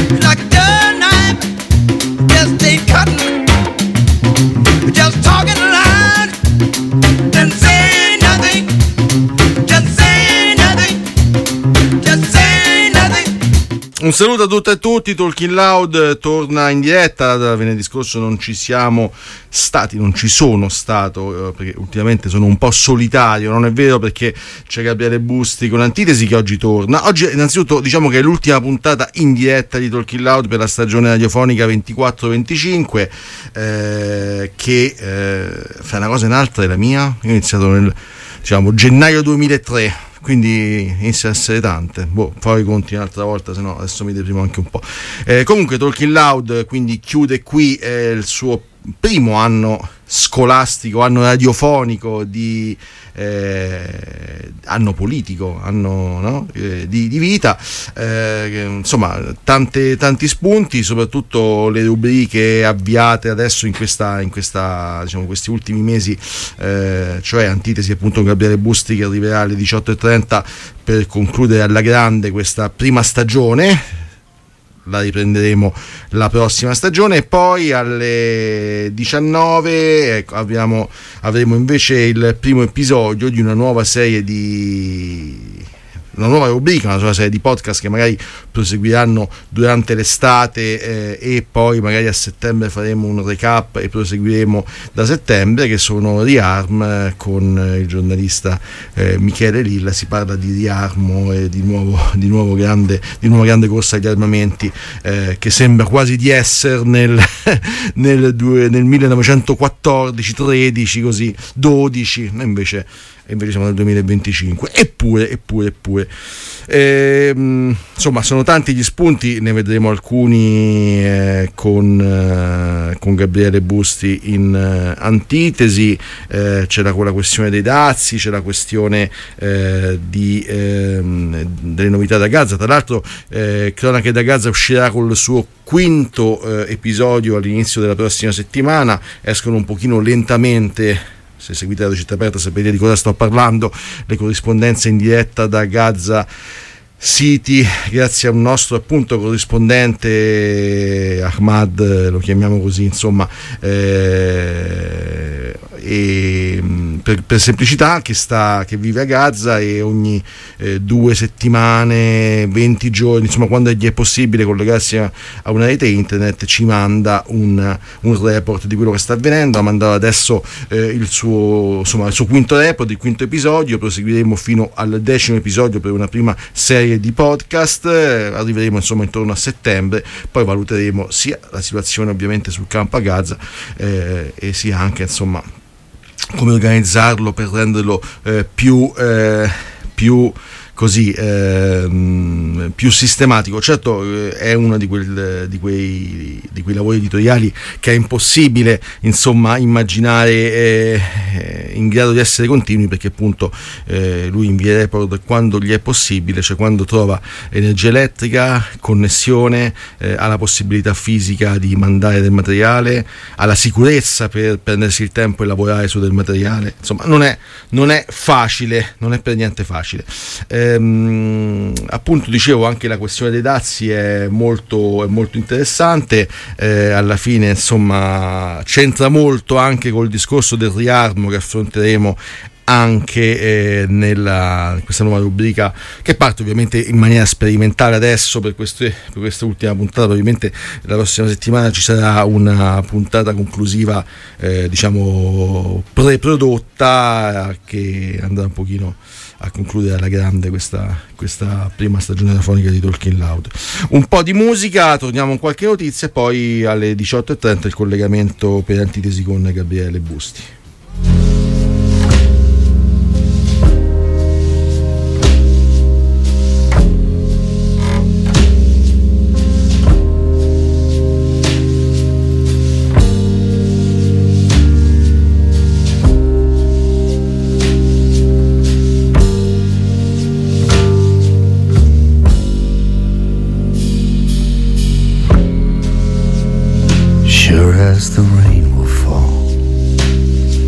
like a dull knife, just ain't cutting. Just talking loud, then say nothing. Just say nothing. Just say nothing. Un saluto a tutte e tutti, Talking Loud torna in diretta. Da venerdì scorso non ci sono stato perché ultimamente sono un po' solitario, non è vero, perché c'è Gabriele Busti con Antitesi che oggi torna. Oggi innanzitutto diciamo che è l'ultima puntata in diretta di Talking Loud per la stagione radiofonica 24-25, che fra una cosa e un'altra è la mia. Io ho iniziato nel gennaio 2003, quindi inizia a essere tante. Farò i conti un'altra volta, se no adesso mi deprimo anche un po'. Comunque Talking Loud quindi chiude qui il suo primo anno scolastico, anno radiofonico, di anno politico, anno di vita, insomma tanti spunti, soprattutto le rubriche avviate adesso in questa diciamo questi ultimi mesi, cioè Antitesi appunto con Gabriele Busti che arriverà alle 18:30 per concludere alla grande questa prima stagione. La riprenderemo la prossima stagione, e poi alle 19 avremo invece il primo episodio di una nuova rubrica, una nuova serie di podcast che magari proseguiranno durante l'estate, e poi magari a settembre faremo un recap e proseguiremo da settembre, che sono Riarm con il giornalista Michele Lilla. Si parla di riarmo e di nuova grande corsa agli armamenti, che sembra quasi di essere nel 1914, 13, così 12, invece siamo nel 2025, eppure insomma sono tanti gli spunti, ne vedremo alcuni con Gabriele Busti in Antitesi. C'è la questione dei dazi, c'è la questione delle novità da Gaza. Tra l'altro Cronache da Gaza uscirà col suo quinto episodio all'inizio della prossima settimana. Escono un pochino lentamente. Se seguite la Città Aperta sapete di cosa sto parlando, le corrispondenze in diretta da Gaza City, grazie a un nostro appunto corrispondente Ahmad, lo chiamiamo così, insomma, e per semplicità, che vive a Gaza, e ogni 2 settimane, 20 giorni, insomma quando gli è possibile collegarsi a una rete internet, ci manda un report di quello che sta avvenendo. Ha mandato adesso il suo quinto report, il quinto episodio. Proseguiremo fino al 10° episodio per una prima serie di podcast. Arriveremo insomma intorno a settembre, poi valuteremo sia la situazione ovviamente sul campo a Gaza, e sia anche insomma come organizzarlo per renderlo più così più sistematico. Certo, è uno di quei lavori editoriali che è impossibile insomma immaginare in grado di essere continui, perché appunto lui invia report quando gli è possibile, cioè quando trova energia elettrica, connessione, ha la possibilità fisica di mandare del materiale, ha la sicurezza per prendersi il tempo e lavorare su del materiale. Insomma non è facile, non è per niente facile. Appunto dicevo, anche la questione dei dazi è molto interessante. Alla fine insomma c'entra molto anche col discorso del riarmo che affronteremo anche nella questa nuova rubrica, che parte ovviamente in maniera sperimentale adesso per questa ultima puntata. Probabilmente la prossima settimana ci sarà una puntata conclusiva diciamo preprodotta, che andrà un pochino a concludere alla grande questa prima stagione radiofonica di Talking Loud. Un po' di musica, torniamo con qualche notizia e poi alle 18:30 il collegamento per Antitesi con Gabriele Busti. As the rain will fall,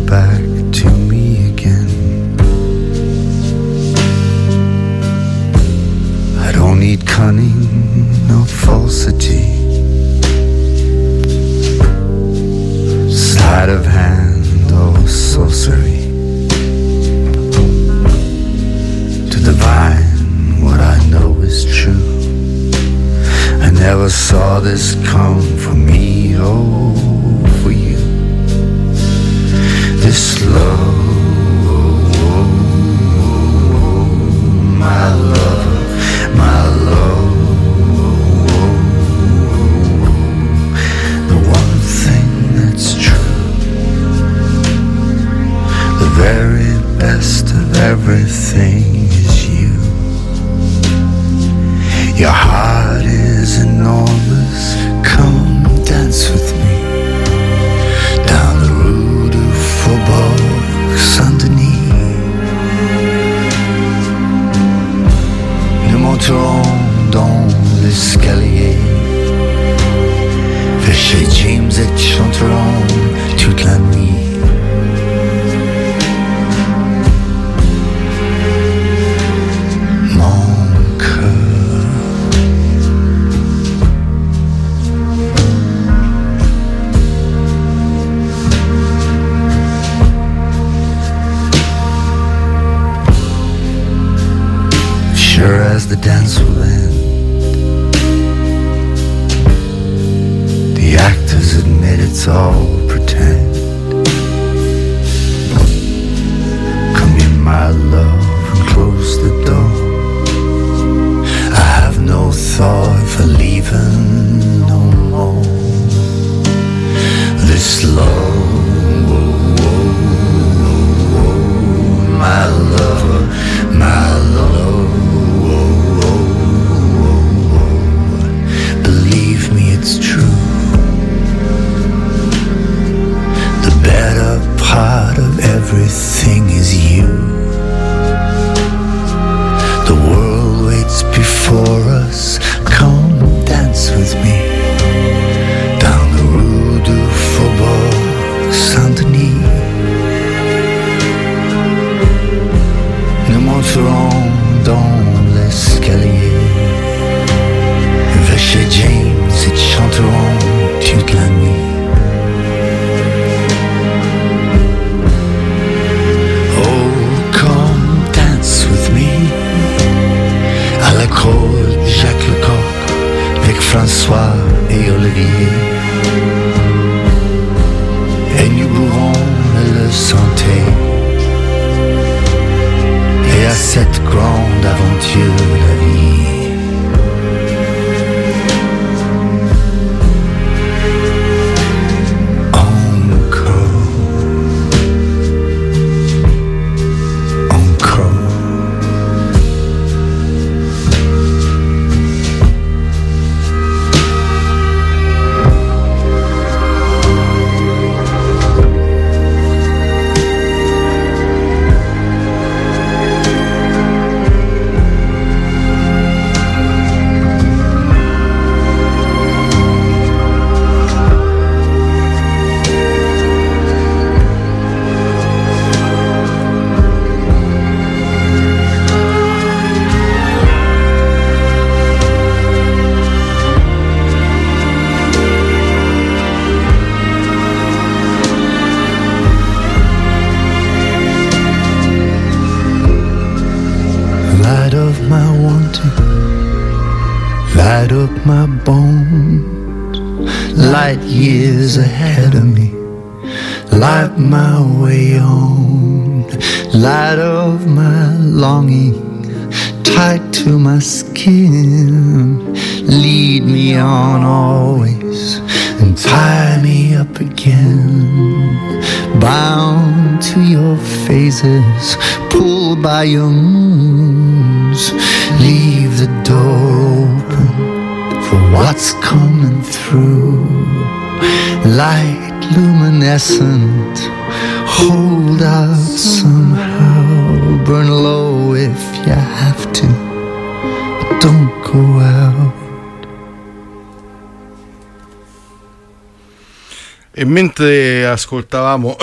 back to me again. I don't need cunning, no falsity, sleight of hand or sorcery to divine what I know is true. I never saw this come for me, oh, for you. This love, my love, my love. The one thing that's true, the very best of everything is you. Your heart is enormous, come dance with me down the rue du Faubourg Saint-Denis. Nous monterons dans l'escalier vers chez James et chanterons toute la nuit. As the dance will end, the actors admit it's all pretend. Come in, my love, and close the door. I have no thought for leaving no more. This love, my lover, my love. It's true. The better part of everything is you. The world waits before us. Come dance with me down the rue du Faubourg Saint-Denis. Nous monterons dans l'escalier vers chez James et chanteront toute la nuit. Oh, come dance with me à la cour Jacques Lecoq avec François et Olivier. Et nous bourrons le santé. Et à cette grande aventure la vie. Light up my bones, light years ahead of me, light my way on, light of my longing, tied to my skin, lead me on always, and tie me up again, bound to your phases, pulled by your moons, leave the door open for what's coming through. Light luminescent, hold out somehow, burn low if you have to, don't go out. E mentre ascoltavamo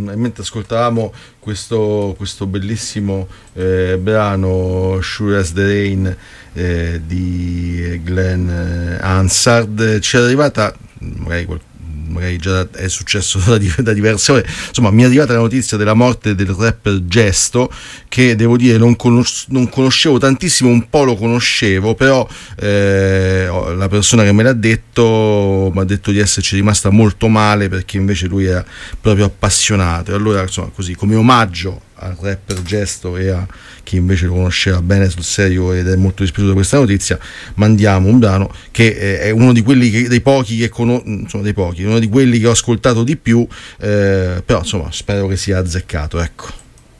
questo bellissimo brano Sure as the Rain di Glenn Hansard, ci è arrivata, magari già è successo da diverse ore, insomma mi è arrivata la notizia della morte del rapper Gesto, che devo dire non conoscevo tantissimo, un po' lo conoscevo, però la persona che me l'ha detto mi ha detto di esserci rimasta molto male, perché invece lui era proprio appassionato. E allora, insomma, così come omaggio al rapper Gesto e a chi invece lo conosceva bene sul serio ed è molto dispiaciuto da questa notizia, mandiamo un brano che è uno di quelli dei pochi che uno di quelli che ho ascoltato di più, però insomma spero che sia azzeccato, ecco.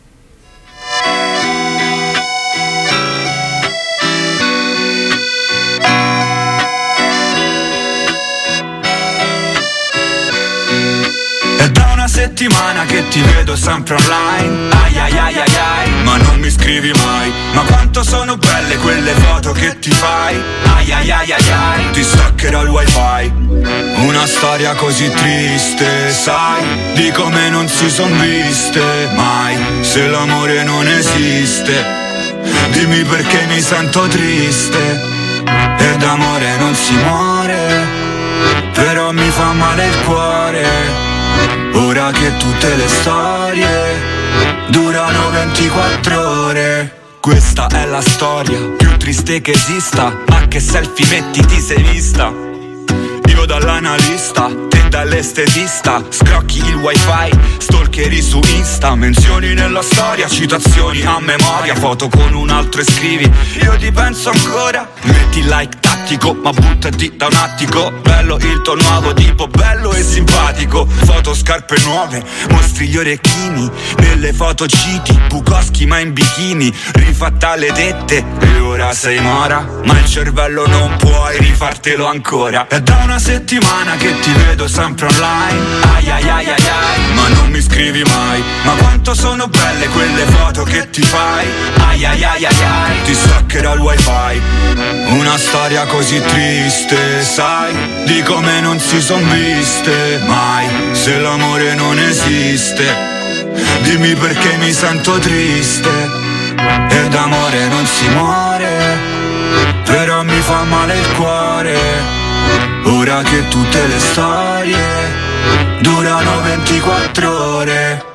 È da una settimana che ti vedo sempre online, ai ai ai ai ai, ma non mi scrivi mai. Ma quanto sono belle quelle foto che ti fai, ai ai ai ai ai, ti staccherò il wifi. Una storia così triste, sai, di come non si son viste mai. Se l'amore non esiste, dimmi perché mi sento triste. E d'amore non si muore, però mi fa male il cuore. Ora che tutte le storie durano 24 ore. Questa è la storia più triste che esista. Ma che selfie metti, ti sei vista? Io dall'analista, te dall'estetista. Scrocchi il wifi, stalkeri su Insta. Menzioni nella storia, citazioni a memoria. Foto con un altro e scrivi, io ti penso ancora. Metti like tattico, ma buttati da un attico. Bello il tuo nuovo tipo, bello e simpatico. Foto scarpe nuove, mostri gli orecchini. Nelle foto citi, Bukowski ma in bikini. Rifatta le tette, e ora sei mora. Ma il cervello non puoi rifartelo ancora. È da una settimana che ti vedo sempre online, ai ai ai ai ai, ma non mi scrivi mai. Ma quanto sono belle quelle foto che ti fai, ai ai ai ai ai, ti staccherò il wifi. Una storia così triste, sai, di come non si son viste mai. Se l'amore non esiste, dimmi perché mi sento triste. E d'amore non si muore, però mi fa male il cuore. Ora che tutte le storie durano 24 ore.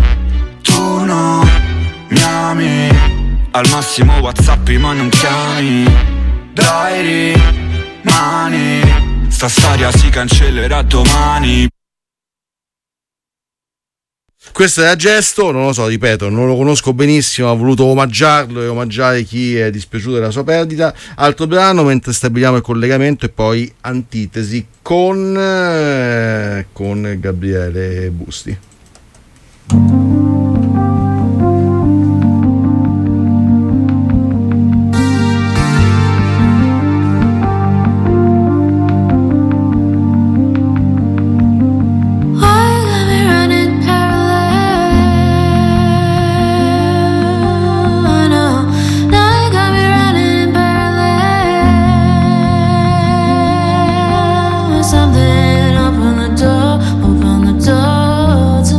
Tu non mi ami, al massimo WhatsApp ma non chiami. Dai rimani, sta storia si cancellerà domani. Questo era Gesto, non lo so, ripeto, non lo conosco benissimo, ho voluto omaggiarlo e omaggiare chi è dispiaciuto della sua perdita. Altro brano mentre stabiliamo il collegamento e poi Antitesi con Gabriele Busti. Something open the door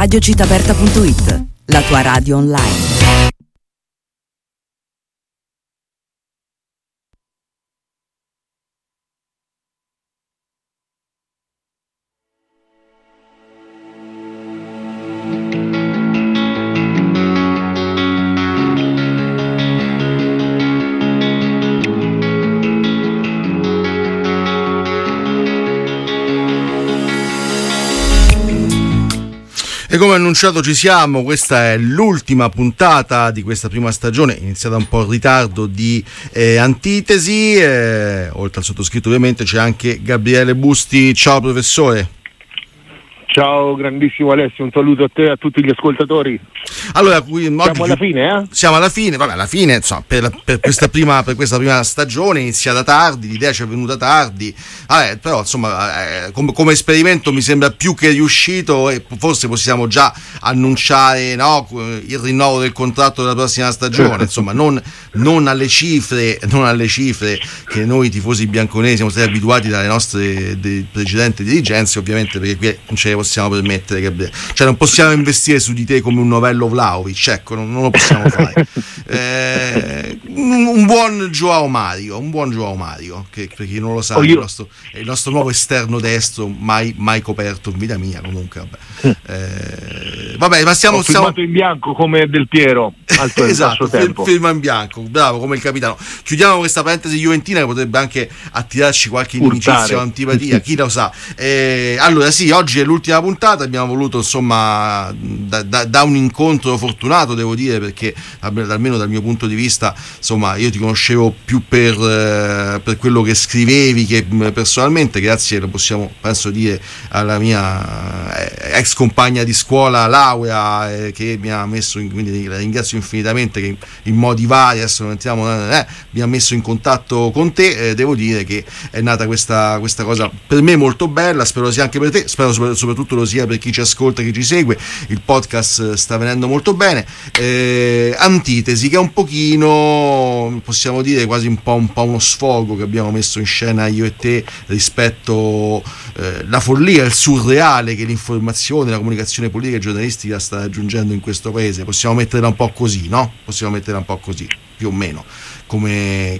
radiocitaperta.it, la tua radio online. E come annunciato ci siamo, questa è l'ultima puntata di questa prima stagione, iniziata un po' in ritardo, di Antitesi. Oltre al sottoscritto ovviamente c'è anche Gabriele Busti. Ciao professore. Ciao grandissimo Alessio, un saluto a te e a tutti gli ascoltatori. Allora, siamo alla fine, eh? Siamo alla fine, vabbè, alla fine, insomma, per questa prima stagione iniziata tardi, l'idea ci è venuta tardi, vabbè, però insomma come esperimento mi sembra più che riuscito e forse possiamo già annunciare, no, il rinnovo del contratto della prossima stagione, insomma, non alle cifre che noi tifosi bianconesi siamo stati abituati dalle nostre precedenti dirigenze, ovviamente, perché qui non ce ne possiamo permettere, cioè non possiamo investire su di te come un novello Vlahovic, ecco, non lo possiamo fare. Un buon Joao Mario, che per chi non lo sa è il nostro nuovo esterno destro, mai coperto in vita mia, comunque vabbè, ma stiamo firmato in bianco come Del Piero esatto, firma in bianco, bravo, come il capitano. Chiudiamo questa parentesi juventina che potrebbe anche attirarci qualche inimicizia o antipatia, chi lo sa. Allora sì, oggi è l'ultima puntata, abbiamo voluto insomma da un incontro fortunato, devo dire, perché almeno dal mio punto di vista, insomma, io ti conoscevo più per quello che scrivevi che personalmente, grazie, lo possiamo penso dire, alla mia ex compagna di scuola Laurea, che mi ha messo quindi la ringrazio infinitamente, che in modi vari, adesso non entriamo, mi ha messo in contatto con te. Devo dire che è nata questa cosa per me molto bella, spero sia anche per te, spero soprattutto lo sia per chi ci ascolta, chi ci segue. Il podcast sta venendo molto bene. Antitesi, che è un pochino, possiamo dire, quasi un po' uno sfogo che abbiamo messo in scena io e te rispetto la follia, il surreale che l'informazione, la comunicazione politica e giornalistica sta raggiungendo in questo paese. Possiamo metterla un po' così, no? Possiamo metterla un po' così, più o meno, come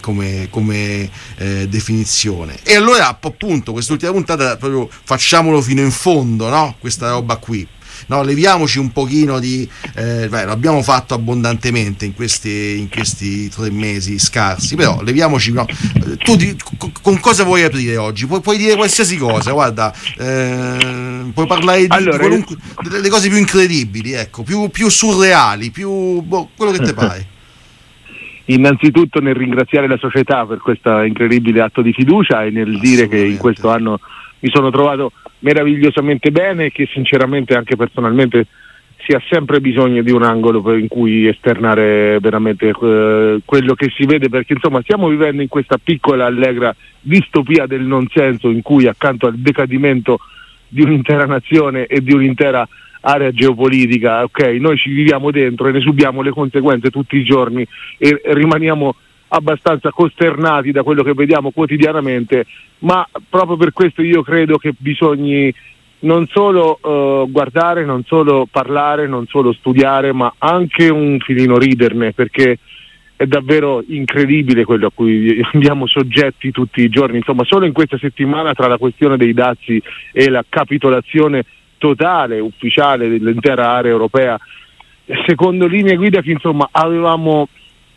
definizione. E allora, appunto, quest'ultima puntata proprio facciamolo fino in fondo, no? Questa roba qui, no, leviamoci un pochino di lo abbiamo fatto abbondantemente in questi 3 mesi scarsi, però leviamoci, no? Tu con cosa vuoi aprire oggi? Puoi dire qualsiasi cosa, guarda, puoi parlare delle cose più incredibili, ecco, più surreali, quello che ti pare. Innanzitutto nel ringraziare la società per questo incredibile atto di fiducia e nel dire che in questo anno mi sono trovato meravigliosamente bene e che sinceramente anche personalmente si ha sempre bisogno di un angolo in cui esternare veramente quello che si vede, perché insomma stiamo vivendo in questa piccola allegra distopia del non senso in cui accanto al decadimento di un'intera nazione e di un'intera area geopolitica, ok, noi ci viviamo dentro e ne subiamo le conseguenze tutti i giorni e rimaniamo abbastanza costernati da quello che vediamo quotidianamente, ma proprio per questo io credo che bisogni non solo guardare, non solo parlare, non solo studiare, ma anche un filino riderne, perché è davvero incredibile quello a cui andiamo soggetti tutti i giorni. Insomma, solo in questa settimana, tra la questione dei dazi e la capitolazione totale, ufficiale dell'intera area europea, secondo linee guida che insomma avevamo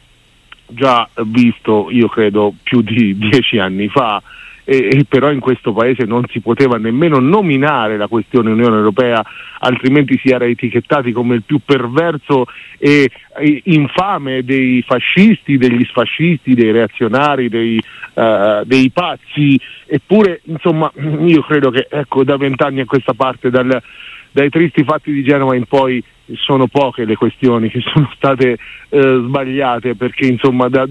già visto, io credo, più di 10 anni fa, e però in questo paese non si poteva nemmeno nominare la questione Unione Europea, altrimenti si era etichettati come il più perverso e infame dei fascisti, degli sfascisti, dei reazionari, dei pazzi. Eppure insomma io credo che, ecco, da 20 anni a questa parte, dai tristi fatti di Genova in poi, sono poche le questioni che sono state sbagliate, perché insomma da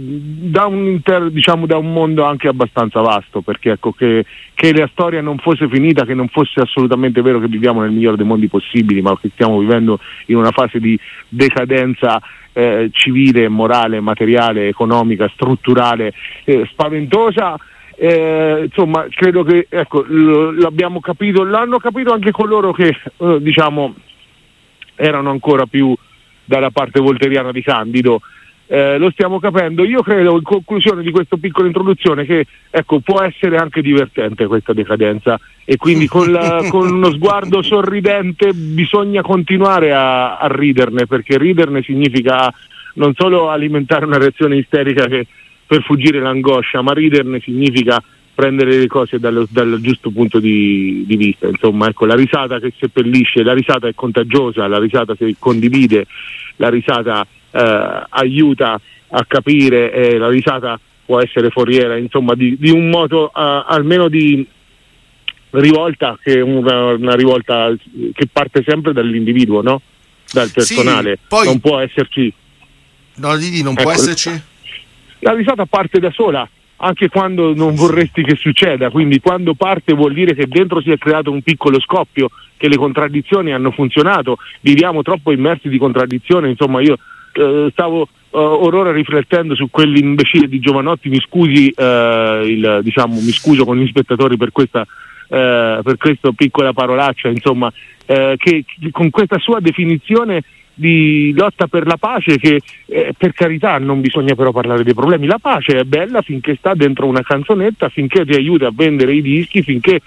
un mondo anche abbastanza vasto, perché ecco che la storia non fosse finita, che non fosse assolutamente vero che viviamo nel migliore dei mondi possibili, ma che stiamo vivendo in una fase di decadenza civile, morale, materiale, economica, strutturale, spaventosa. Insomma, credo che, ecco, l'abbiamo capito, l'hanno capito anche coloro che erano ancora più dalla parte volteriana di Candido. Lo stiamo capendo. Io credo, in conclusione di questa piccola introduzione, che ecco, può essere anche divertente questa decadenza, e quindi con uno sguardo sorridente bisogna continuare a riderne, perché riderne significa non solo alimentare una reazione isterica per fuggire l'angoscia, ma riderne significa prendere le cose dal giusto punto di vista. Insomma, ecco, la risata che seppellisce, la risata è contagiosa, la risata si condivide, la risata aiuta a capire, e la risata può essere foriera, insomma, di un moto almeno di rivolta, che è una rivolta che parte sempre dall'individuo, no? Dal personale. Sì, poi non può esserci. No, Didi, non può esserci. La risata parte da sola, anche quando non vorresti che succeda, quindi quando parte vuol dire che dentro si è creato un piccolo scoppio, che le contraddizioni hanno funzionato, viviamo troppo immersi di contraddizione. Insomma, io stavo orora riflettendo su quell'imbecille di Giovanotti, mi scuso con gli spettatori per questa piccola parolaccia, insomma, che con questa sua definizione di lotta per la pace, che per carità non bisogna però parlare dei problemi. La pace è bella finché sta dentro una canzonetta, finché ti aiuta a vendere i dischi, finché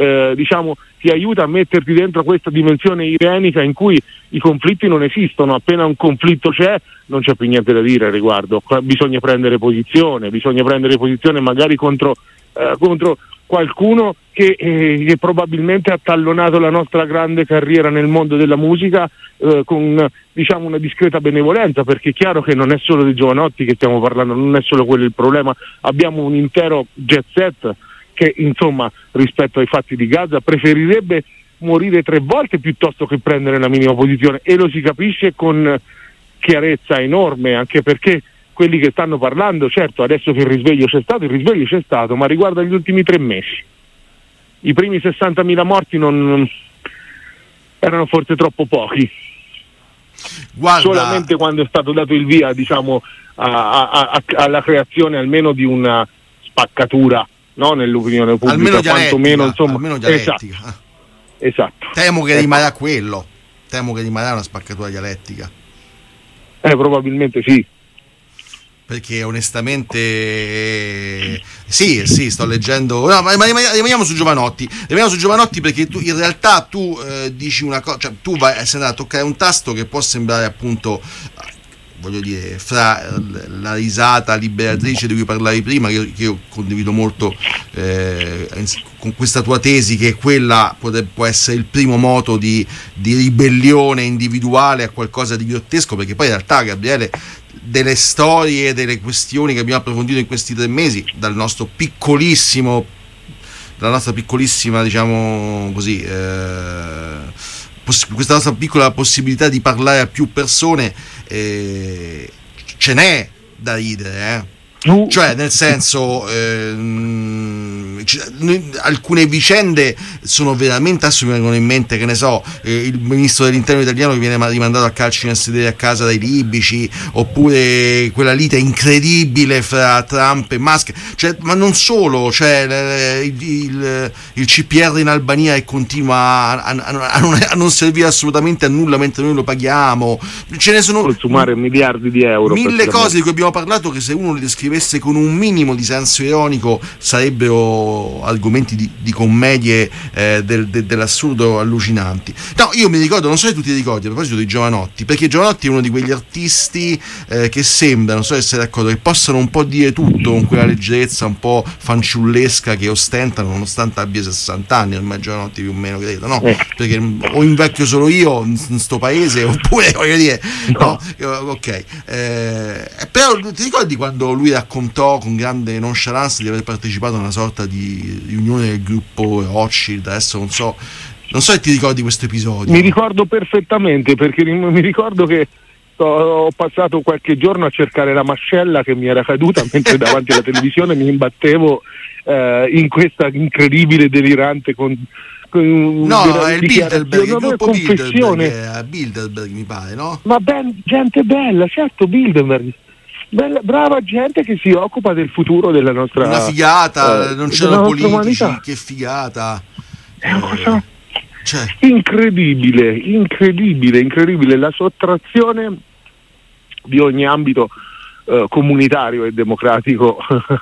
ti aiuta a metterti dentro questa dimensione irenica in cui i conflitti non esistono. Appena un conflitto non c'è più niente da dire al riguardo. Bisogna prendere posizione magari contro qualcuno che probabilmente ha tallonato la nostra grande carriera nel mondo della musica con una discreta benevolenza, perché è chiaro che non è solo di Giovanotti che stiamo parlando, non è solo quello il problema. Abbiamo un intero jet set che, insomma, rispetto ai fatti di Gaza preferirebbe morire 3 volte piuttosto che prendere la minima posizione, e lo si capisce con chiarezza enorme, anche perché quelli che stanno parlando, certo, adesso che il risveglio c'è stato, ma riguarda gli ultimi 3 mesi. I primi 60.000 morti non erano forse troppo pochi. Guarda, solamente quando è stato dato il via, alla creazione almeno di una spaccatura, no, nell'opinione pubblica, almeno quantomeno, insomma, almeno dialettica. Esatto. Temo che rimarrà quello. Temo che rimarrà una spaccatura dialettica. Probabilmente sì. Perché onestamente sì, sto leggendo. No, ma rimaniamo su Giovanotti. Perché in realtà tu dici una cosa, cioè tu sei andato a toccare un tasto che può sembrare, appunto, voglio dire, fra la risata liberatrice di cui parlavi prima, che io condivido molto con questa tua tesi, che quella può essere il primo moto di ribellione individuale a qualcosa di grottesco, perché poi in realtà, Gabriele, delle storie, delle questioni che abbiamo approfondito in questi 3 mesi, dalla nostra piccolissima, diciamo così, questa nostra piccola possibilità di parlare a più persone, ce n'è da ridere, cioè, nel senso, alcune vicende sono veramente, adesso mi vengono in mente, che ne so, il ministro dell'interno italiano che viene rimandato a carcere a sedere a casa dai libici, oppure quella lite incredibile fra Trump e Musk, cioè, ma non solo, cioè il CPR in Albania che continua a non servire assolutamente a nulla mentre noi lo paghiamo. Ce ne sono consumare miliardi di euro, 1000 cose di cui abbiamo parlato, che se uno le descrivesse con un minimo di senso ironico sarebbero argomenti di commedie dell'assurdo allucinanti. No, io mi ricordo, non so se tu ti ricordi, a proposito di Giovanotti, perché Giovanotti è uno di quegli artisti che sembra, non so se sei d'accordo, che possano un po' dire tutto con quella leggerezza un po' fanciullesca che ostentano, nonostante abbia 60 anni ormai Giovanotti, più o meno, credo, no? Perché o invecchio solo io in sto paese, oppure, voglio dire, no? Ok, però ti ricordi quando lui raccontò con grande nonchalance di aver partecipato a una sorta di riunione del gruppo Rothschild? Adesso non so se ti ricordi questo episodio. Mi ricordo perfettamente, perché mi ricordo che ho passato qualche giorno a cercare la mascella che mi era caduta mentre davanti alla televisione mi imbattevo in questa incredibile, delirante no, è il Bilderberg, il gruppo Bilderberg, mi pare, no? Ma gente bella, certo, Bilderberg. Brava gente che si occupa del futuro della nostra, una figata, non c'erano politici, che figata. È una cosa incredibile la sottrazione di ogni ambito comunitario e democratico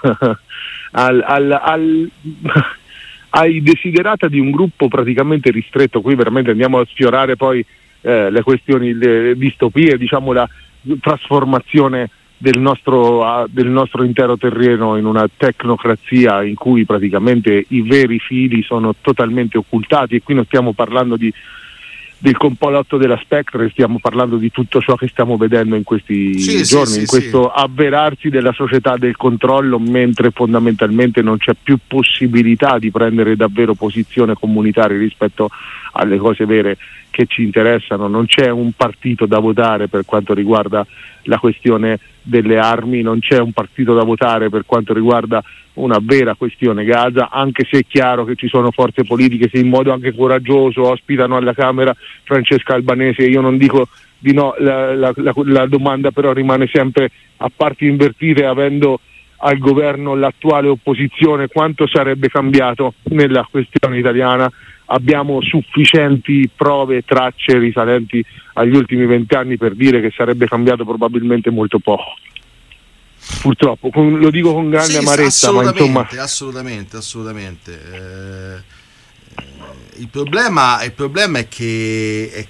ai desiderata di un gruppo praticamente ristretto. Qui veramente andiamo a sfiorare poi le questioni, le distopie, diciamo la trasformazione del nostro intero terreno in una tecnocrazia in cui praticamente i veri fili sono totalmente occultati, e qui non stiamo parlando del complotto della Spectre, stiamo parlando di tutto ciò che stiamo vedendo in questi giorni, questo avverarsi della società del controllo, mentre fondamentalmente non c'è più possibilità di prendere davvero posizione comunitaria rispetto alle cose vere che ci interessano. Non c'è un partito da votare per quanto riguarda la questione delle armi, non c'è un partito da votare per quanto riguarda una vera questione Gaza, anche se è chiaro che ci sono forze politiche che in modo anche coraggioso ospitano alla Camera Francesca Albanese. Io non dico di no, la domanda però rimane sempre a parti invertite, avendo al governo l'attuale opposizione, quanto sarebbe cambiato nella questione italiana? Abbiamo sufficienti prove e tracce risalenti agli ultimi 20 anni per dire che sarebbe cambiato probabilmente molto poco. Purtroppo, lo dico con grande amarezza, ma insomma. Assolutamente. Il problema è che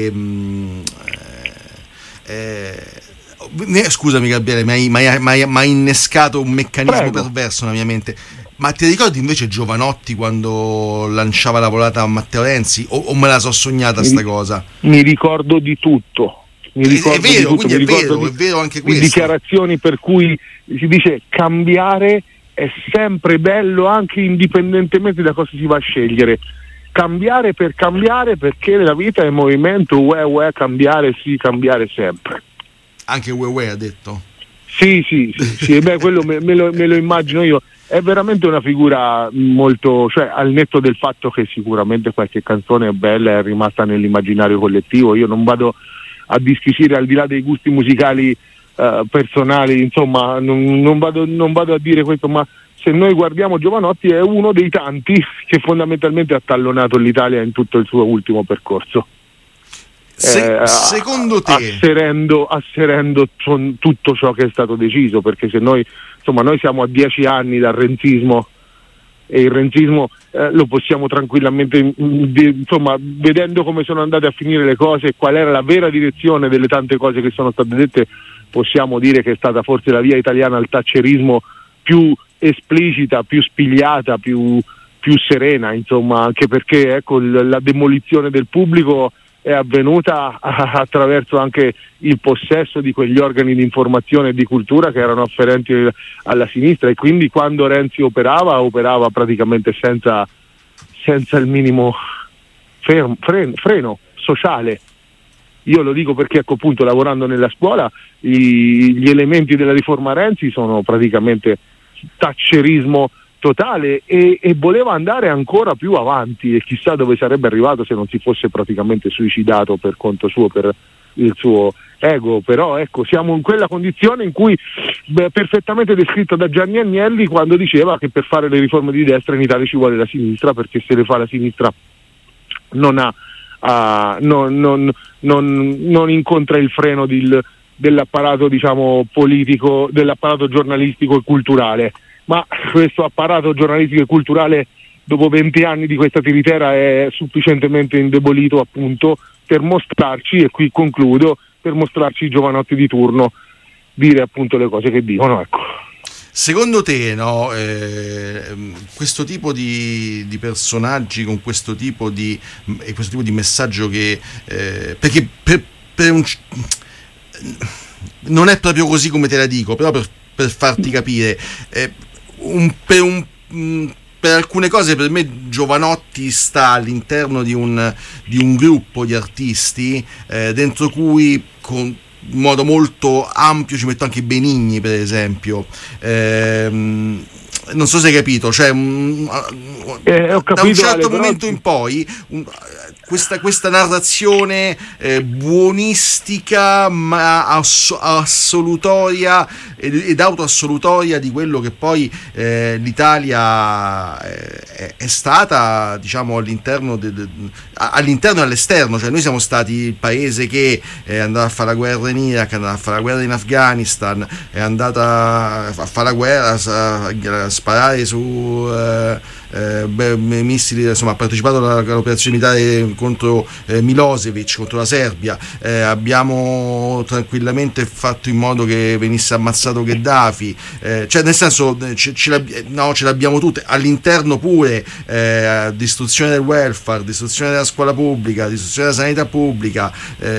scusami Gabriele, ma hai innescato un meccanismo perverso nella mia mente. Ma ti ricordi invece Giovanotti quando lanciava la volata a Matteo Renzi? O me la so sognata sta cosa? Mi ricordo di tutto. È vero anche questo. Dichiarazioni per cui si dice cambiare è sempre bello, anche indipendentemente da cosa si va a scegliere. Cambiare per cambiare, perché la vita è movimento, cambiare cambiare sempre. Anche Uè ha detto? Sì, quello me lo immagino io. È veramente una figura molto, cioè al netto del fatto che sicuramente qualche canzone è bella, è rimasta nell'immaginario collettivo, io non vado a disquisire al di là dei gusti musicali personali, insomma non vado a dire questo, ma se noi guardiamo Giovanotti è uno dei tanti che fondamentalmente ha tallonato l'Italia in tutto il suo ultimo percorso. Secondo te, asserendo tutto ciò che è stato deciso, perché se noi siamo a 10 anni dal renzismo, e il renzismo lo possiamo tranquillamente, vedendo come sono andate a finire le cose e qual era la vera direzione delle tante cose che sono state dette, possiamo dire che è stata forse la via italiana al thatcherismo più esplicita, più spigliata, più serena, insomma, anche perché ecco la demolizione del pubblico è avvenuta attraverso anche il possesso di quegli organi di informazione e di cultura che erano afferenti alla sinistra, e quindi quando Renzi operava praticamente senza il minimo freno sociale. Io lo dico perché ecco appunto, lavorando nella scuola, gli elementi della riforma Renzi sono praticamente thatcherismo totale, e voleva andare ancora più avanti, e chissà dove sarebbe arrivato se non si fosse praticamente suicidato per conto suo, per il suo ego. Però ecco, siamo in quella condizione in cui perfettamente descritto da Gianni Agnelli quando diceva che per fare le riforme di destra in Italia ci vuole la sinistra, perché se le fa la sinistra non incontra il freno dell'apparato, diciamo, politico, dell'apparato giornalistico e culturale. Ma questo apparato giornalistico e culturale dopo 20 anni di questa tiritera è sufficientemente indebolito appunto per mostrarci, e qui concludo, per mostrarci i Giovanotti di turno dire appunto le cose che dicono, ecco. Secondo te, no, questo tipo di personaggi con questo tipo di messaggio che perché per un non è proprio così come te la dico, però per farti capire, per alcune cose per me Giovanotti sta all'interno di un gruppo di artisti dentro cui in modo molto ampio ci metto anche Benigni, per esempio. Non so se hai capito, cioè ho capito, da un certo momento in poi questa narrazione buonistica ma assolutoria ed autoassolutoria di quello che poi l'Italia è stata, diciamo, all'interno e all'esterno. Cioè noi siamo stati il paese che è andato a fare la guerra in Iraq, è andato a fare la guerra in Afghanistan, è andata a fare la guerra, a sparare su missili, insomma ha partecipato all'operazione militare contro Milosevic, contro la Serbia, abbiamo tranquillamente fatto in modo che venisse ammazzato Gheddafi, cioè nel senso ce l'abbiamo tutte, all'interno pure distruzione del welfare, distruzione della scuola pubblica, distruzione della sanità pubblica,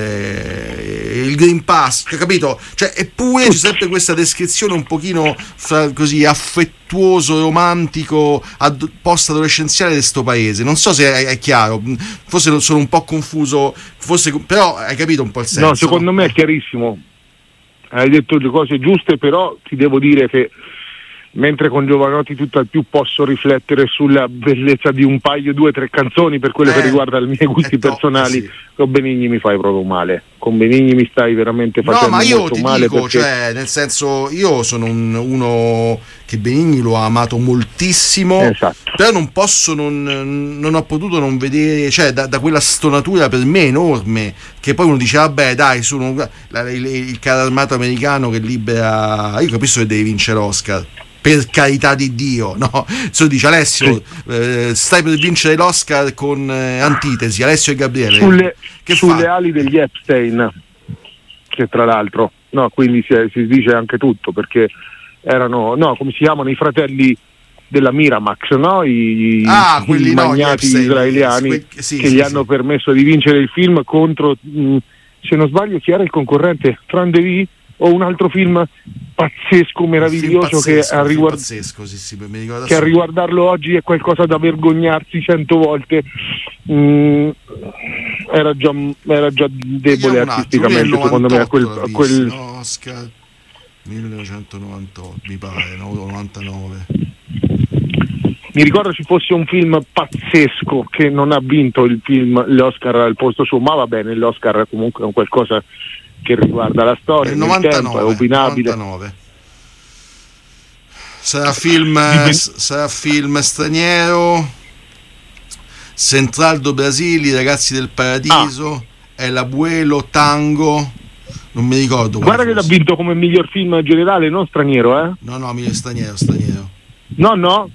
il Green Pass, capito? Cioè, eppure c'è sempre questa descrizione un pochino così affettuoso, romantico, post-adolescenziale di sto paese. Non so se è chiaro, forse sono un po' confuso, forse, però hai capito un po' il senso. No, secondo me è chiarissimo, hai detto le cose giuste, però ti devo dire che mentre con Giovanotti tutt'al più posso riflettere sulla bellezza di un paio, 2 o 3 canzoni per quello che riguarda i miei gusti personali, sì. Con Benigni mi fai proprio male, con Benigni mi stai veramente facendo molto male. No, ma io ti dico, cioè, nel senso, io sono uno che Benigni l'ho amato moltissimo, esatto. Però non posso, non ho potuto non vedere, cioè da quella stonatura per me enorme, che poi uno dice vabbè dai, sono il carro armato americano che libera, io capisco che devi vincere l'Oscar, per carità di Dio, no? Se dice Alessio, sì. Stai per vincere l'Oscar con Antitesi, Alessio e Gabriele. Sulle ali degli Epstein, che tra l'altro, no, quindi si dice anche tutto, perché erano, no, come si chiamano, i fratelli della Miramax, no? I magnati israeliani che gli hanno permesso di vincere il film contro, se non sbaglio, chi era il concorrente? Trandevi? O un altro film pazzesco, meraviglioso, che a riguardarlo oggi è qualcosa da vergognarsi 100 volte. Era già debole artisticamente, secondo me, a quel Oscar 1998 mi pare, no? 99. Mi ricordo ci fosse un film pazzesco che non ha vinto l'Oscar al posto suo, ma va bene, l'Oscar comunque è un qualcosa che riguarda la storia, il 99, tempo, è opinabile. 99. Sarà film straniero. Central do Brasile, I ragazzi del paradiso, è l'Abuelo, Tango, non mi ricordo. Guarda che l'ha vinto come miglior film generale, non straniero, eh? No, miglior straniero. No,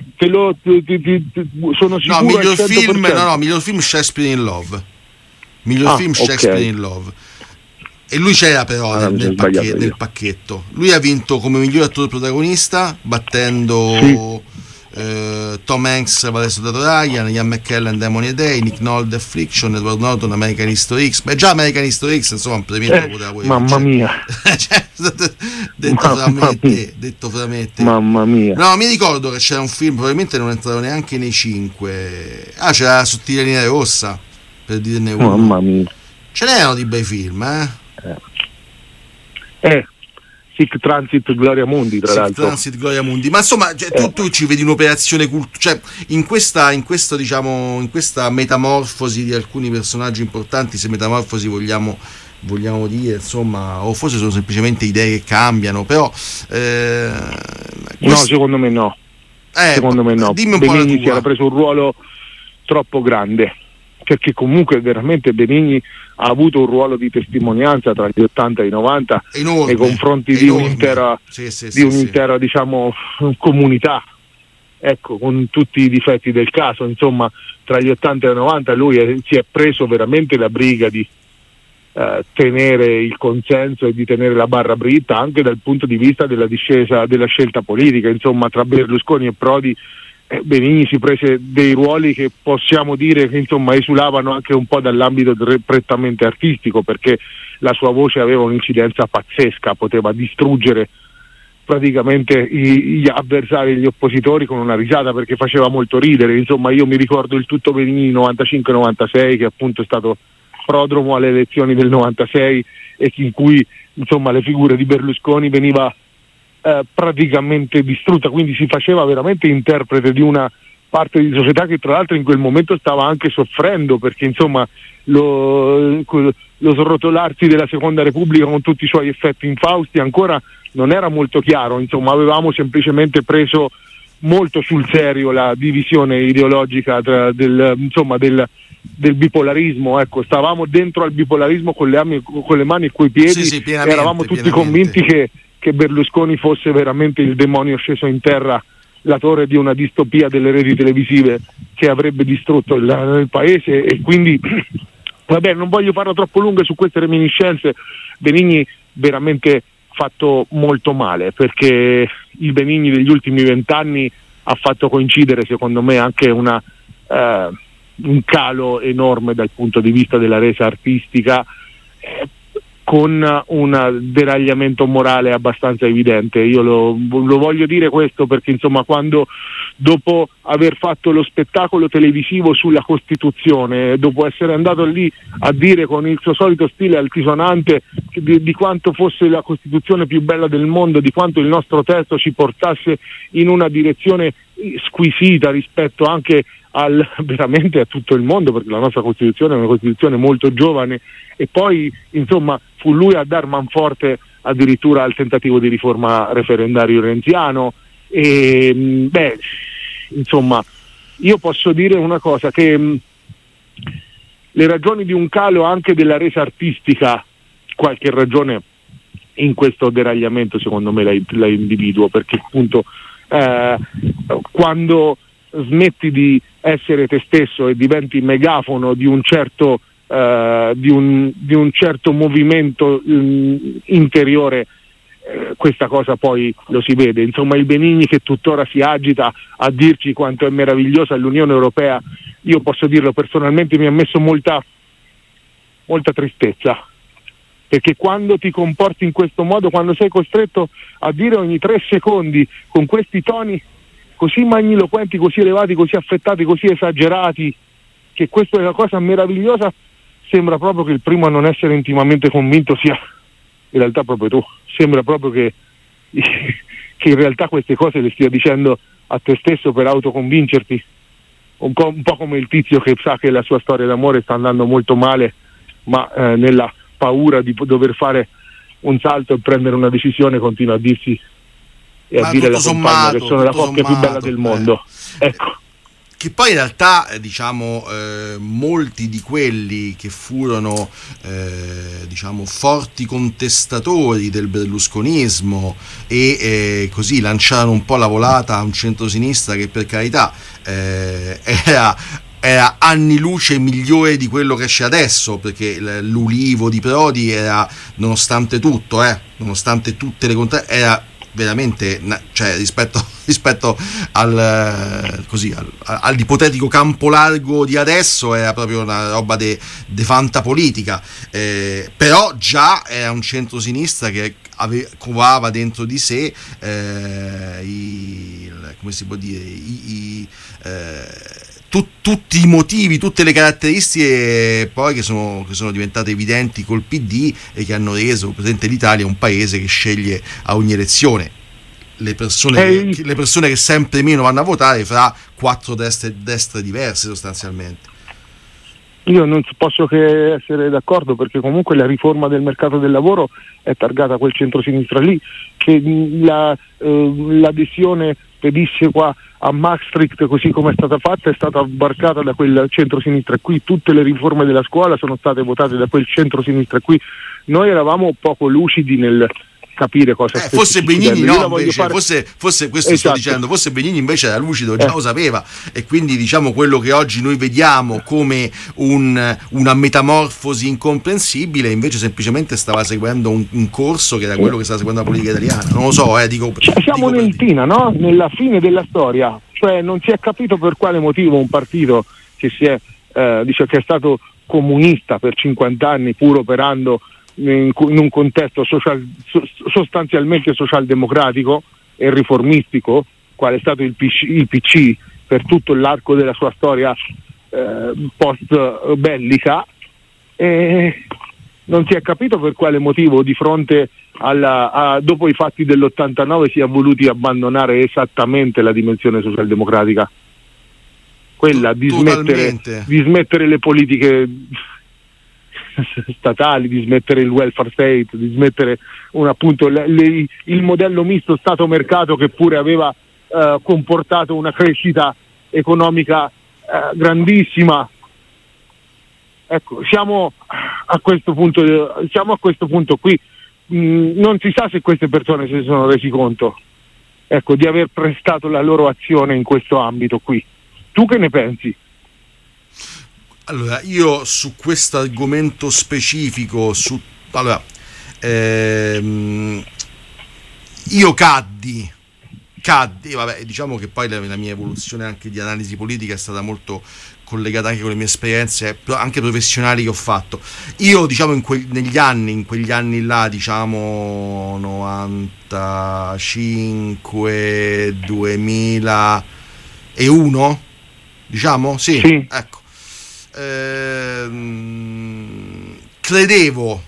sono sicuro. No, miglior film Shakespeare in Love. Shakespeare in Love. E lui c'era però nel pacchetto. Lui ha vinto come miglior attore protagonista, battendo Tom Hanks, Valerio Soldato Ryan, Ian McKellen, Demoni e Dei, Nick Nolte, Affliction, Edward Norton, American History X. Beh, già American History X, insomma, un premio poteva pure mamma mia. detto fra me e te. Mamma mia. No, mi ricordo che c'era un film, probabilmente non entrava neanche nei 5. C'era la Sottile linea rossa, per dirne uno. Mamma mia. Ce n'erano di bei film, Sic Transit Gloria Mundi, tra l'altro. Transit Gloria Mundi. Ma insomma, cioè, tu ci vedi un'operazione cioè in questa metamorfosi di alcuni personaggi importanti, se metamorfosi vogliamo dire, insomma, o forse sono semplicemente idee che cambiano, però no, secondo me no. Dimmi un po' la tua. Si era preso un ruolo troppo grande, perché comunque veramente Benigni ha avuto un ruolo di testimonianza tra gli 80 e i 90 enorme, nei confronti di un'intera diciamo comunità, ecco, con tutti i difetti del caso. Insomma, tra gli 80 e i 90 lui si è preso veramente la briga di tenere il consenso e di tenere la barra dritta anche dal punto di vista della discesa della scelta politica. Insomma, tra Berlusconi e Prodi Benigni si prese dei ruoli che possiamo dire che insomma esulavano anche un po' dall'ambito prettamente artistico, perché la sua voce aveva un'incidenza pazzesca, poteva distruggere praticamente gli avversari e gli oppositori con una risata, perché faceva molto ridere. Insomma, io mi ricordo il tutto Benigni 95-96, che appunto è stato prodromo alle elezioni del 96 e in cui insomma le figure di Berlusconi veniva praticamente distrutta, quindi si faceva veramente interprete di una parte di società che tra l'altro in quel momento stava anche soffrendo, perché insomma lo srotolarsi della Seconda Repubblica con tutti i suoi effetti infausti ancora non era molto chiaro, insomma avevamo semplicemente preso molto sul serio la divisione ideologica del bipolarismo, ecco, stavamo dentro al bipolarismo con le mani e coi piedi, sì, eravamo tutti convinti che Berlusconi fosse veramente il demonio sceso in terra, l'autore di una distopia delle reti televisive che avrebbe distrutto il paese, e quindi vabbè, non voglio farla troppo lunga su queste reminiscenze. Benigni veramente fatto molto male, perché il Benigni degli ultimi 20 anni ha fatto coincidere secondo me anche un calo enorme dal punto di vista della resa artistica, con un deragliamento morale abbastanza evidente. Io lo voglio dire questo perché insomma, quando dopo aver fatto lo spettacolo televisivo sulla Costituzione, dopo essere andato lì a dire con il suo solito stile altisonante di quanto fosse la Costituzione più bella del mondo, di quanto il nostro testo ci portasse in una direzione squisita rispetto anche veramente a tutto il mondo, perché la nostra Costituzione è una Costituzione molto giovane, e poi insomma fu lui a dar manforte addirittura al tentativo di riforma referendario renziano. E insomma, io posso dire una cosa, che le ragioni di un calo anche della resa artistica, qualche ragione in questo deragliamento secondo me la individuo, perché appunto quando smetti di essere te stesso e diventi megafono di un certo movimento interiore, questa cosa poi lo si vede. Insomma, il Benigni che tuttora si agita a dirci quanto è meravigliosa l'Unione Europea, io posso dirlo personalmente, mi ha messo molta tristezza, perché quando ti comporti in questo modo, quando sei costretto a dire ogni 3 secondi con questi toni così magniloquenti, così elevati, così affettati, così esagerati, che questa è una cosa meravigliosa, sembra proprio che il primo a non essere intimamente convinto sia in realtà proprio tu. Sembra proprio che in realtà queste cose le stia dicendo a te stesso per autoconvincerti, un po' come il tizio che sa che la sua storia d'amore sta andando molto male, ma nella paura di dover fare un salto e prendere una decisione continua a dirsi e a dire alla compagna che sono la coppia più bella del mondo. Ecco. Che poi in realtà molti di quelli che furono forti contestatori del berlusconismo e così lanciarono un po' la volata a un centrosinistra che per carità era anni luce migliore di quello che c'è adesso, perché l'Ulivo di Prodi era, nonostante tutto, nonostante tutte le era veramente, cioè rispetto all'ipotetico campo largo di adesso era proprio una roba de fantapolitica, però già era un centrosinistra che covava dentro di sé come si può dire, tutti i motivi, tutte le caratteristiche poi che sono diventate evidenti col PD e che hanno reso presente l'Italia un paese che sceglie a ogni elezione le persone che sempre meno vanno a votare fra 4 destre diverse sostanzialmente. Io non posso che essere d'accordo, perché comunque la riforma del mercato del lavoro è targata a quel centrosinistra lì, che l'adesione pedisce qua a Maastricht, così come è stata fatta, è stata abbarcata da quel centrosinistra qui. Tutte le riforme della scuola sono state votate da quel centrosinistra qui. Noi eravamo poco lucidi nel capire cosa fosse Benigni fosse questo, esatto. Sto dicendo, fosse Benigni invece era lucido, già lo sapeva, e quindi diciamo quello che oggi noi vediamo come una metamorfosi incomprensibile invece semplicemente stava seguendo un corso che era quello che stava seguendo la politica italiana. Non lo so, siamo nel Tina, no? Nella fine della storia, cioè non si è capito per quale motivo un partito che che è stato comunista per 50 anni, pur operando in un contesto sostanzialmente socialdemocratico e riformistico, quale è stato il PC per tutto l'arco della sua storia post bellica, e non si è capito per quale motivo di fronte dopo i fatti dell'89 si è voluti abbandonare esattamente la dimensione socialdemocratica. quella di smettere le politiche statali, di smettere il welfare state, di smettere appunto il modello misto Stato-mercato, che pure aveva comportato una crescita economica grandissima. Ecco, siamo a questo punto qui. Non si sa se queste persone si sono resi conto, ecco, di aver prestato la loro azione in questo ambito qui. Tu che ne pensi? Allora, io su questo argomento specifico, io caddi, vabbè, diciamo che poi la mia evoluzione anche di analisi politica è stata molto collegata anche con le mie esperienze anche professionali che ho fatto. Io, diciamo, in quegli anni là, diciamo 95, 2001, diciamo, sì. Ecco. Credevo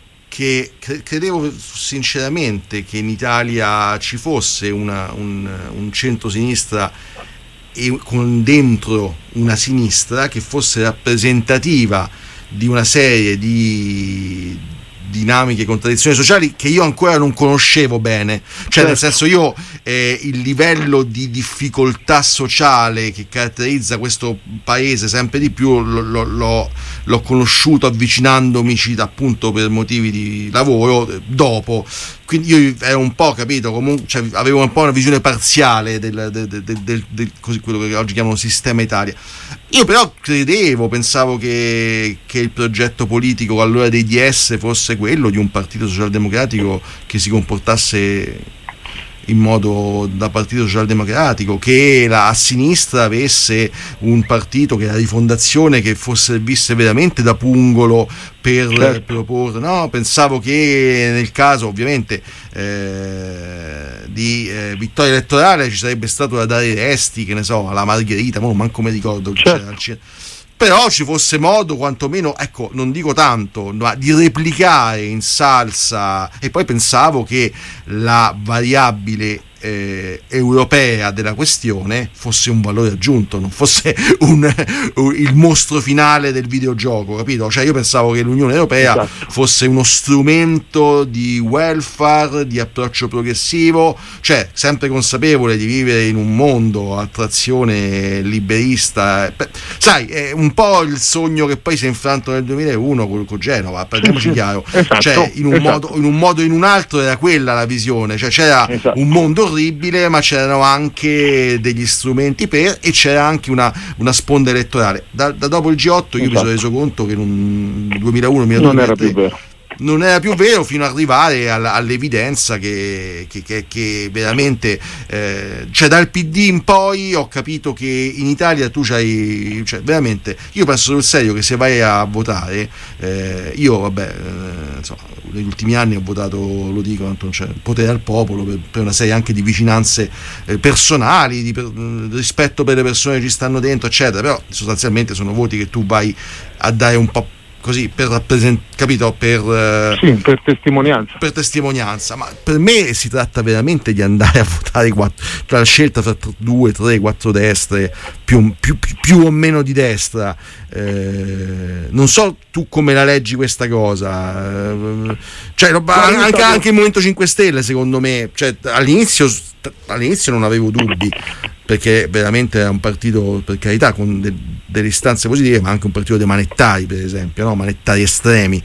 sinceramente che in Italia ci fosse un centro-sinistra e con dentro una sinistra che fosse rappresentativa di una serie di dinamiche e contraddizioni sociali che io ancora non conoscevo bene, cioè nel senso, io il livello di difficoltà sociale che caratterizza questo paese sempre di più l'ho conosciuto avvicinandomi appunto per motivi di lavoro dopo, quindi io ero un po', capito, comunque, cioè, avevo un po' una visione parziale del così, quello che oggi chiamano sistema Italia. Io però pensavo che il progetto politico allora dei DS fosse quello di un partito socialdemocratico che si comportasse in modo da partito socialdemocratico, che a sinistra avesse un partito che era di fondazione, che servisse veramente da pungolo per proporre. No, pensavo che nel caso ovviamente di vittoria elettorale ci sarebbe stato da dare resti, che ne so, alla Margherita, manco mi ricordo che c'era al cinema. Però ci fosse modo, quantomeno, ecco, non dico tanto, ma di replicare in salsa. E poi pensavo che la variabile europea della questione fosse un valore aggiunto, non fosse il mostro finale del videogioco, capito? Cioè io pensavo che l'Unione Europea fosse uno strumento di welfare, di approccio progressivo, cioè sempre consapevole di vivere in un mondo a trazione liberista. Sai, è un po' il sogno che poi si è infranto nel 2001 con Genova, parliamoci chiaro. Cioè in un modo o in un altro era quella la visione, cioè c'era un mondo orribile, ma c'erano anche degli strumenti e c'era anche una sponda elettorale. Da dopo il G8 io mi sono reso conto che nel 2001 non era più vero. Non era più vero, fino ad arrivare all'evidenza che veramente cioè dal PD in poi ho capito che in Italia tu c'hai, cioè veramente, io penso sul serio che se vai a votare, io vabbè insomma, negli ultimi anni ho votato, lo dico, non c'è potere al popolo per una serie anche di vicinanze personali, di rispetto per le persone che ci stanno dentro, eccetera, però sostanzialmente sono voti che tu vai a dare un po' così per capito, per testimonianza. Per testimonianza, ma per me si tratta veramente di andare a votare tra la scelta tra 2, 3, 4 destre, più o meno di destra. Non so tu come la leggi questa cosa, cioè anche il Movimento 5 Stelle secondo me, cioè, all'inizio non avevo dubbi, perché veramente è un partito, per carità, con delle istanze positive, ma anche un partito dei manettari, per esempio, no? Manettari estremi.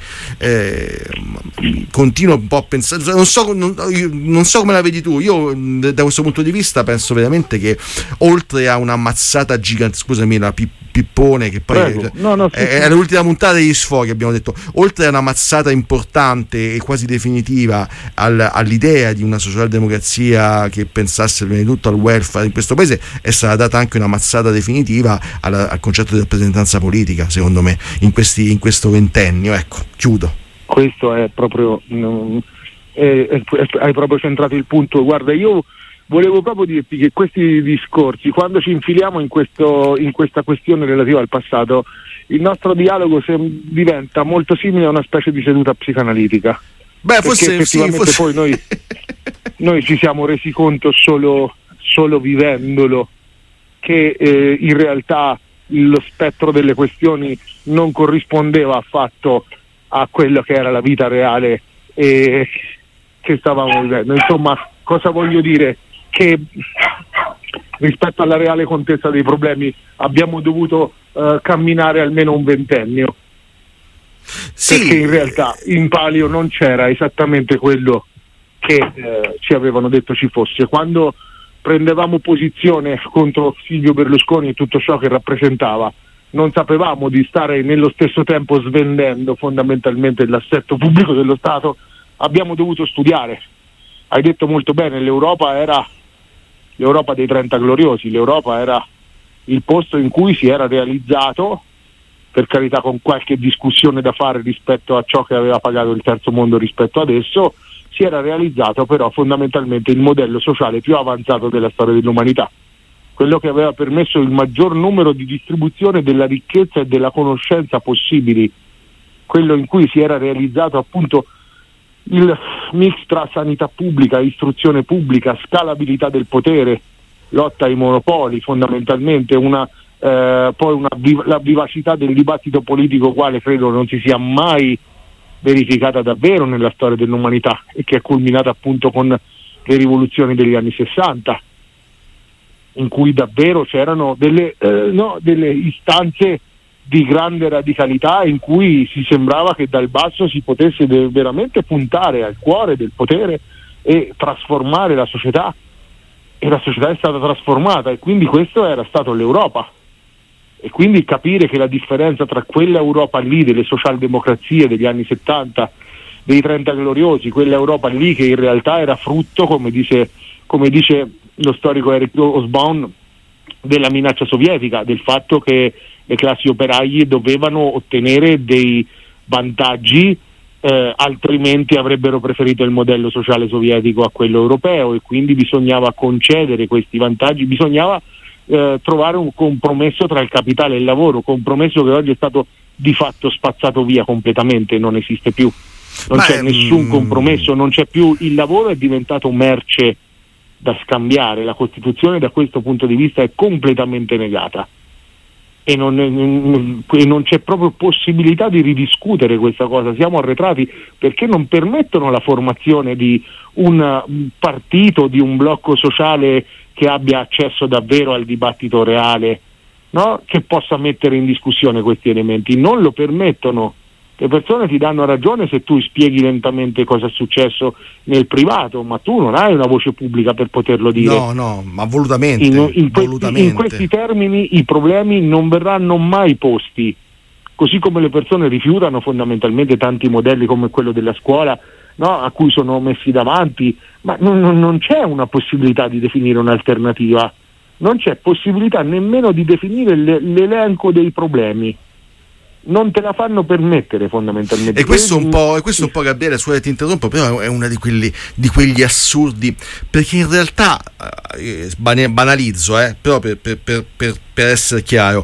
Continuo un po' a pensare, non so come la vedi tu. Io da questo punto di vista penso veramente che oltre a una mazzata gigante, scusami la Pippone, che poi è l'ultima puntata degli sfoghi, abbiamo detto, oltre a una mazzata importante e quasi definitiva all'idea di una socialdemocrazia che pensasse prima di tutto al welfare in questo paese, è stata data anche una mazzata definitiva al concetto di rappresentanza politica, secondo me, in questo ventennio. Ecco, chiudo. Questo è proprio hai proprio centrato il punto. Guarda, io volevo proprio dirti che questi discorsi, quando ci infiliamo in questa questione relativa al passato, il nostro dialogo diventa molto simile a una specie di seduta psicanalitica. Beh, forse effettivamente poi noi ci siamo resi conto solo vivendolo che in realtà lo spettro delle questioni non corrispondeva affatto a quello che era la vita reale e che stavamo vivendo. Insomma, cosa voglio dire? Che rispetto alla reale contezza dei problemi abbiamo dovuto camminare almeno un ventennio. Sì. Perché in realtà in palio non c'era esattamente quello che ci avevano detto ci fosse. Quando prendevamo posizione contro Silvio Berlusconi e tutto ciò che rappresentava, non sapevamo di stare nello stesso tempo svendendo fondamentalmente l'assetto pubblico dello Stato. Abbiamo dovuto studiare. Hai detto molto bene, l'Europa era l'Europa dei 30 gloriosi, l'Europa era il posto in cui si era realizzato, per carità con qualche discussione da fare rispetto a ciò che aveva pagato il terzo mondo rispetto adesso, si era realizzato però fondamentalmente il modello sociale più avanzato della storia dell'umanità, quello che aveva permesso il maggior numero di distribuzione della ricchezza e della conoscenza possibili, quello in cui si era realizzato appunto il mix tra sanità pubblica, istruzione pubblica, scalabilità del potere, lotta ai monopoli, fondamentalmente la vivacità del dibattito politico, quale credo non si sia mai verificata davvero nella storia dell'umanità e che è culminata appunto con le rivoluzioni degli anni 60, in cui davvero c'erano delle istanze di grande radicalità, in cui si sembrava che dal basso si potesse veramente puntare al cuore del potere e trasformare la società, e la società è stata trasformata, e quindi questo era stato l'Europa. E quindi capire che la differenza tra quella Europa lì delle socialdemocrazie degli anni 70, dei 30 gloriosi, quella Europa lì che in realtà era frutto, come dice lo storico Eric Hobsbawm, della minaccia sovietica, del fatto che le classi operaie dovevano ottenere dei vantaggi, altrimenti avrebbero preferito il modello sociale sovietico a quello europeo, e quindi bisognava concedere questi vantaggi, bisognava trovare un compromesso tra il capitale e il lavoro, compromesso che oggi è stato di fatto spazzato via completamente, non esiste più, non c'è nessun compromesso, non c'è più, il lavoro è diventato merce da scambiare, la Costituzione da questo punto di vista è completamente negata e non c'è proprio possibilità di ridiscutere questa cosa. Siamo arretrati perché non permettono la formazione di un partito, di un blocco sociale che abbia accesso davvero al dibattito reale, no? Che possa mettere in discussione questi elementi. Non lo permettono. Le persone ti danno ragione se tu spieghi lentamente cosa è successo nel privato, ma tu non hai una voce pubblica per poterlo dire. No, ma volutamente. In questi termini i problemi non verranno mai posti, così come le persone rifiutano fondamentalmente tanti modelli come quello della scuola, no? A cui sono messi davanti, ma non c'è una possibilità di definire un'alternativa, non c'è possibilità nemmeno di definire l'elenco dei problemi. Non te la fanno permettere fondamentalmente. E questo un po', Gabriele, scusa ti interrompo, però è uno di quegli assurdi, perché in realtà banalizzo, però per essere chiaro,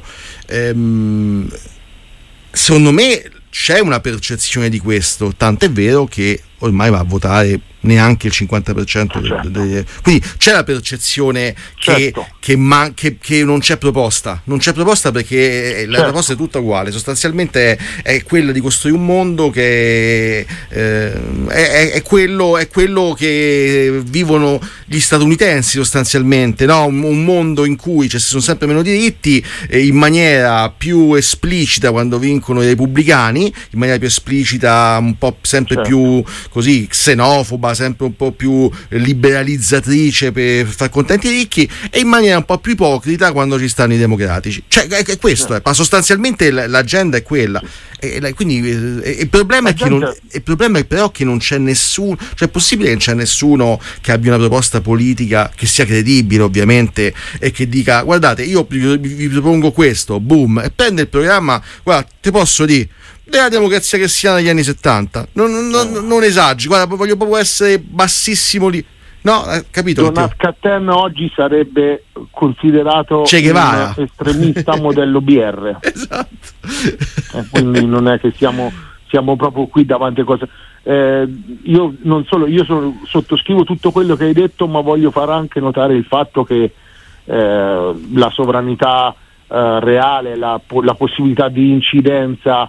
secondo me c'è una percezione di questo, tant'è vero che ormai va a votare neanche il 50%, quindi c'è la percezione che non c'è proposta, perché la proposta è tutta uguale, sostanzialmente è quella di costruire un mondo che è quello che vivono gli statunitensi sostanzialmente, no? Un mondo in cui ci sono sempre meno diritti, in maniera più esplicita quando vincono i repubblicani, in maniera più esplicita, un po' sempre più così xenofoba, sempre un po' più liberalizzatrice per far contenti i ricchi, e in maniera un po' più ipocrita quando ci stanno i democratici. Cioè è questo, ma sostanzialmente l'agenda è quella. Quindi il problema è però che non c'è nessuno, cioè è possibile che non c'è nessuno che abbia una proposta politica che sia credibile, ovviamente, e che dica: guardate, io vi propongo questo, boom, e prende il programma, guarda, te posso dire, della democrazia cristiana degli anni 70, non esageri, guarda, voglio proprio essere bassissimo lì, no, capito? Donat Cattin oggi sarebbe considerato un estremista modello BR. Esatto. Quindi non è che siamo proprio qui davanti a cose. Io sottoscrivo tutto quello che hai detto, ma voglio far anche notare il fatto che la sovranità reale la possibilità di incidenza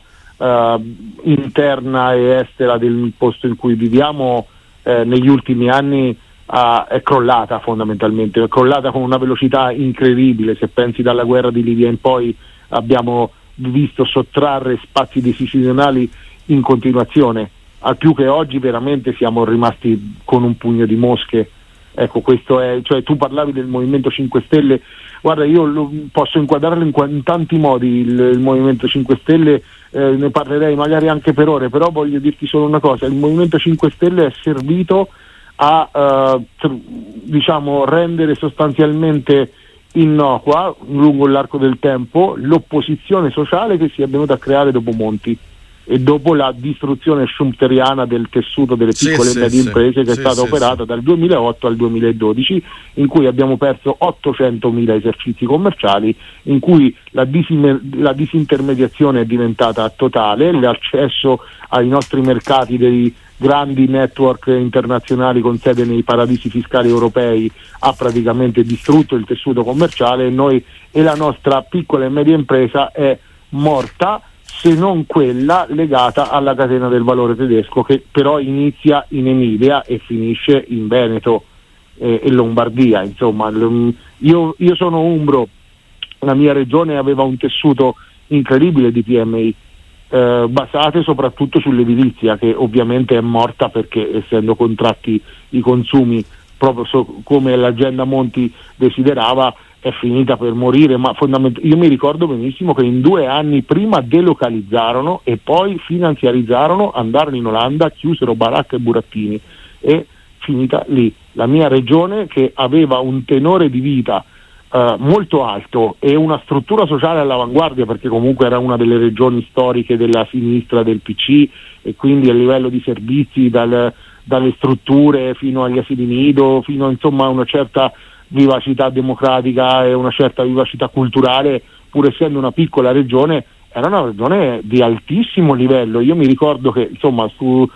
interna e estera del posto in cui viviamo negli ultimi anni è crollata fondamentalmente, è crollata con una velocità incredibile. Se pensi dalla guerra di Libia in poi abbiamo visto sottrarre spazi decisionali in continuazione, al più che oggi veramente siamo rimasti con un pugno di mosche. Ecco, questo è, cioè tu parlavi del Movimento 5 Stelle, guarda, io posso inquadrarlo in tanti modi il Movimento 5 Stelle, ne parlerei magari anche per ore, però voglio dirti solo una cosa: il Movimento 5 Stelle è servito a diciamo rendere sostanzialmente innocua lungo l'arco del tempo l'opposizione sociale che si è venuta a creare dopo Monti e dopo la distruzione schumpeteriana del tessuto delle piccole e medie imprese che è stata operata dal 2008 al 2012, in cui abbiamo perso 800.000 esercizi commerciali, in cui la disintermediazione è diventata totale, l'accesso ai nostri mercati dei grandi network internazionali con sede nei paradisi fiscali europei ha praticamente distrutto il tessuto commerciale, e la nostra piccola e media impresa è morta, se non quella legata alla catena del valore tedesco, che però inizia in Emilia e finisce in Veneto e Lombardia. Insomma, io sono umbro, la mia regione aveva un tessuto incredibile di PMI, basate soprattutto sull'edilizia, che ovviamente è morta perché, essendo contratti i consumi proprio come l'agenda Monti desiderava, è finita per morire. Ma io mi ricordo benissimo che in 2 anni prima delocalizzarono e poi finanziarizzarono, andarono in Olanda, chiusero baracche e burattini, e finita lì. La mia regione, che aveva un tenore di vita molto alto e una struttura sociale all'avanguardia, perché comunque era una delle regioni storiche della sinistra del PC, e quindi a livello di servizi, dalle strutture fino agli asili nido, fino insomma a una certa vivacità democratica e una certa vivacità culturale, pur essendo una piccola regione, era una regione di altissimo livello. Io mi ricordo che insomma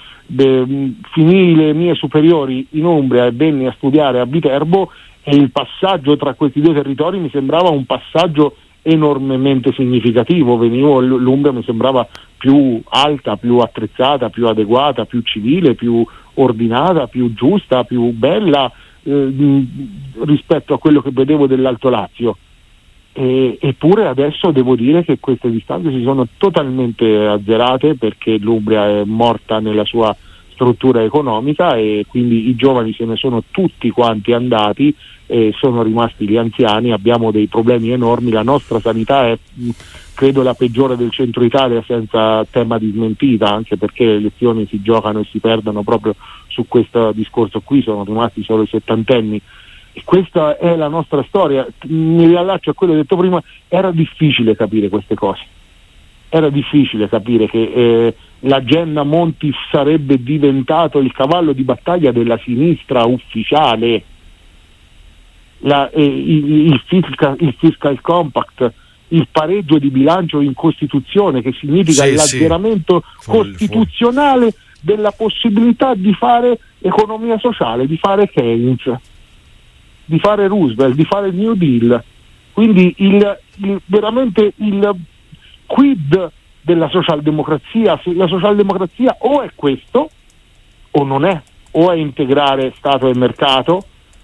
finì le mie superiori in Umbria e venni a studiare a Viterbo, e il passaggio tra questi due territori mi sembrava un passaggio enormemente significativo. L'Umbria mi sembrava più alta, più attrezzata, più adeguata, più civile, più ordinata, più giusta, più bella rispetto a quello che vedevo dell'Alto Lazio. Eppure adesso devo dire che queste distanze si sono totalmente azzerate, perché l'Umbria è morta nella sua struttura economica e quindi i giovani se ne sono tutti quanti andati e sono rimasti gli anziani. Abbiamo dei problemi enormi, la nostra sanità è credo la peggiore del centro Italia, senza tema di smentita, anche perché le elezioni si giocano e si perdono proprio su questo discorso qui, sono rimasti solo i settantenni. E questa è la nostra storia. Mi riallaccio a quello detto prima: era difficile capire queste cose, era difficile capire che l'agenda Monti sarebbe diventato il cavallo di battaglia della sinistra ufficiale, il fiscal compact, il pareggio di bilancio in Costituzione, che significa l'azzeramento costituzionale della possibilità di fare economia sociale, di fare Keynes, di fare Roosevelt, di fare New Deal. Quindi veramente il quid della socialdemocrazia, la socialdemocrazia o è questo o non è, o è integrare Stato e mercato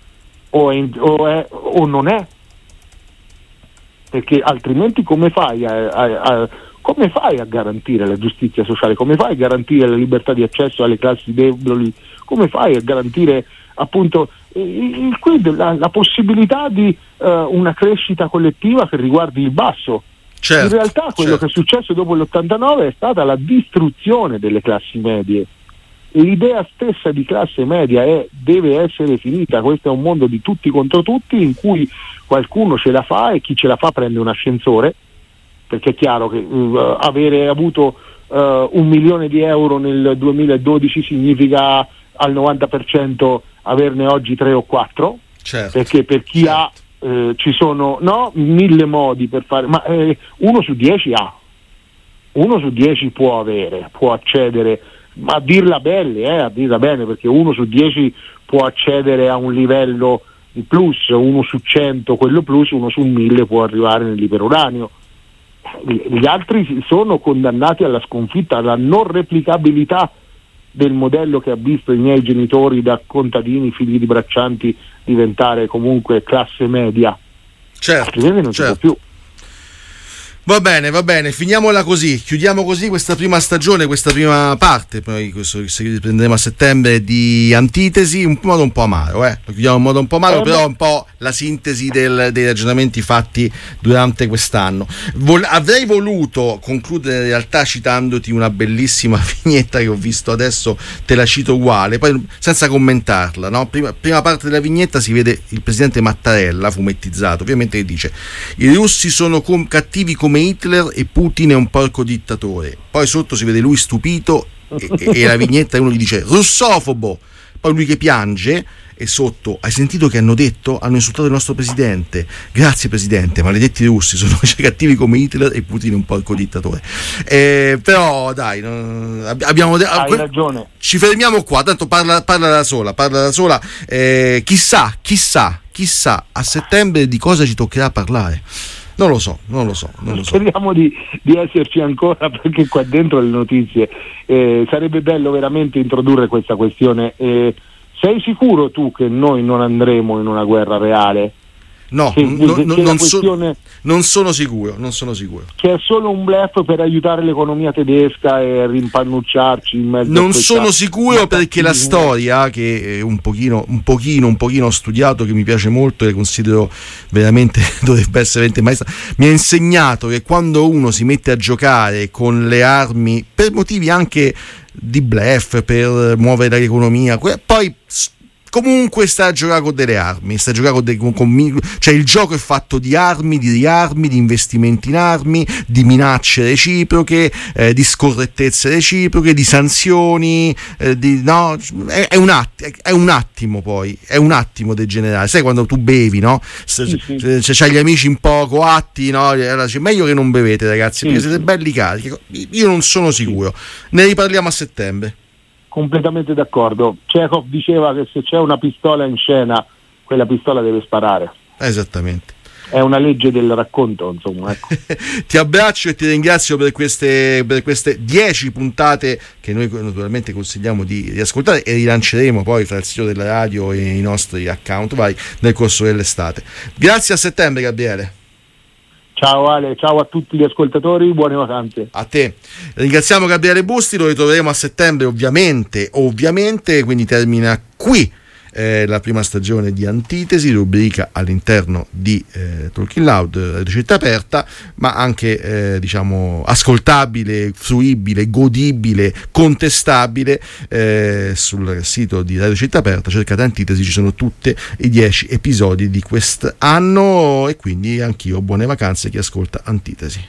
o non è, perché altrimenti come fai a garantire la giustizia sociale, come fai a garantire la libertà di accesso alle classi deboli, come fai a garantire appunto la possibilità di una crescita collettiva che riguardi il basso. In realtà quello che è successo dopo l'89 è stata la distruzione delle classi medie. L'idea stessa di classe media deve essere finita. Questo è un mondo di tutti contro tutti, in cui qualcuno ce la fa e chi ce la fa prende un ascensore, perché è chiaro che avere avuto 1 milione di euro nel 2012 significa al 90% averne oggi 3 o 4, perché per chi ha ci sono 1000 modi per fare, ma 1 su 10 ha, 1 su 10 può avere, può accedere, ma a dirla bene, perché 1 su 10 può accedere a un livello il plus, 1 su 100 quello plus, 1 su 1000 può arrivare nell'iperuranio. Gli altri sono condannati alla sconfitta, alla non replicabilità del modello che ha visto i miei genitori da contadini, figli di braccianti, diventare comunque classe media. Certo, non si può più. Va bene, finiamola così, chiudiamo così questa prima stagione, questa prima parte, poi se riprenderemo a settembre di Antitesi, in modo un po' amaro, lo chiudiamo in modo un po' amaro, però è un po' la sintesi dei ragionamenti fatti durante quest'anno. Avrei voluto concludere in realtà citandoti una bellissima vignetta che ho visto adesso, te la cito uguale, poi senza commentarla, no? Prima parte della vignetta si vede il presidente Mattarella, fumettizzato, ovviamente, che dice: i russi sono cattivi come Hitler e Putin è un porco dittatore. Poi sotto si vede lui stupito e la vignetta, uno gli dice russofobo, poi lui che piange, e sotto: hai sentito che hanno detto? Hanno insultato il nostro presidente. Grazie presidente, maledetti russi, sono cattivi come Hitler e Putin è un porco dittatore. Però dai, abbiamo hai ragione. Ci fermiamo qua, tanto parla da sola. Chissà a settembre di cosa ci toccherà parlare. Non lo so. Speriamo di esserci ancora, perché qua dentro le notizie sarebbe bello veramente introdurre questa questione. Sei sicuro tu che noi non andremo in una guerra reale? No, non sono sicuro. Che è solo un bluff per aiutare l'economia tedesca e rimpannucciarci in mezzo non sono sicuro, perché la storia, che un pochino ho studiato, che mi piace molto e considero veramente dovrebbe essere maestra, mi ha insegnato che quando uno si mette a giocare con le armi per motivi anche di bluff, per muovere l'economia, poi comunque sta a giocare con delle armi, cioè il gioco è fatto di armi, di riarmi, di investimenti in armi, di minacce reciproche, di scorrettezze reciproche, di sanzioni, è un attimo degenerare. Sai quando tu bevi, no? C'hai gli amici un po' coatti, no? Allora dice: meglio che non bevete, ragazzi, perché siete belli carichi. Io non sono sicuro, ne riparliamo a settembre. Completamente d'accordo. Chekhov diceva che se c'è una pistola in scena, quella pistola deve sparare. Esattamente. È una legge del racconto, insomma. Ecco. Ti abbraccio e ti ringrazio per queste 10 puntate che noi naturalmente consigliamo di riascoltare, e rilanceremo poi fra il sito della radio e i nostri account nel corso dell'estate. Grazie, a settembre, Gabriele. Ciao Ale, ciao a tutti gli ascoltatori, buone vacanze. A te. Ringraziamo Gabriele Busti, lo ritroveremo a settembre ovviamente, quindi termina qui la prima stagione di Antitesi, rubrica all'interno di Talking Loud, Radio Città Aperta, ma anche ascoltabile, fruibile, godibile, contestabile sul sito di Radio Città Aperta. Cercate Antitesi, ci sono tutti i 10 episodi di quest'anno, e quindi anch'io buone vacanze a chi ascolta Antitesi.